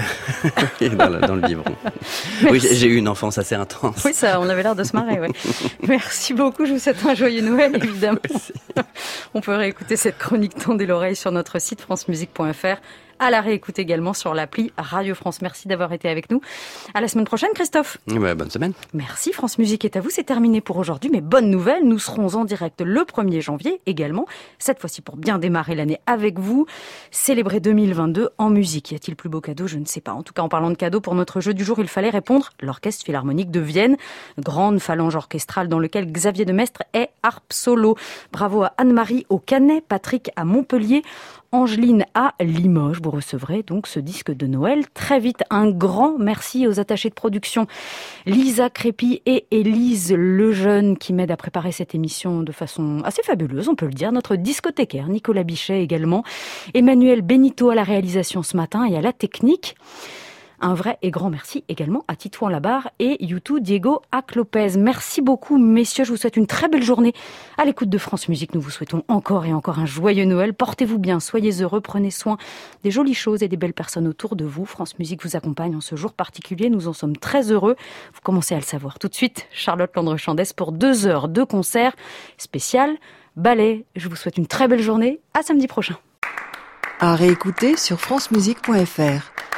dans le biberon. Oui, j'ai eu une enfance assez intense. Oui, ça, on avait l'air de se marrer, ouais. Merci beaucoup, je vous souhaite un joyeux Noël, évidemment. On peut réécouter cette chronique Tendez l'oreille sur notre site francemusique.fr. À la réécoute également sur l'appli Radio France. Merci d'avoir été avec nous. À la semaine prochaine, Christophe. Bonne semaine. Merci, France Musique est à vous. C'est terminé pour aujourd'hui, mais bonne nouvelle, nous serons en direct le 1er janvier également. Cette fois-ci pour bien démarrer l'année avec vous. Célébrer 2022 en musique. Y a-t-il plus beau cadeau? Je ne sais pas. En tout cas, en parlant de cadeau, pour notre jeu du jour, il fallait répondre l'Orchestre Philharmonique de Vienne. Grande phalange orchestrale dans lequel Xavier Demestre est harpe solo. Bravo à Anne-Marie au Canet, Patrick à Montpellier, Angeline à Limoges. Vous recevrez donc ce disque de Noël très vite. Un grand merci aux attachés de production Lisa Crépy et Élise Lejeune qui m'aident à préparer cette émission de façon assez fabuleuse, on peut le dire. Notre discothécaire Nicolas Bichet également. Emmanuel Benito à la réalisation ce matin et à la technique. Un vrai et grand merci également à Titouan Labarre et YouTube Diego Ac-Lopez. Merci beaucoup, messieurs. Je vous souhaite une très belle journée à l'écoute de France Musique. Nous vous souhaitons encore et encore un joyeux Noël. Portez-vous bien, soyez heureux, prenez soin des jolies choses et des belles personnes autour de vous. France Musique vous accompagne en ce jour particulier. Nous en sommes très heureux. Vous commencez à le savoir tout de suite. Charlotte Landre-Chandès pour 2 heures de concert spécial ballet. Je vous souhaite une très belle journée. À samedi prochain. À réécouter sur francemusique.fr.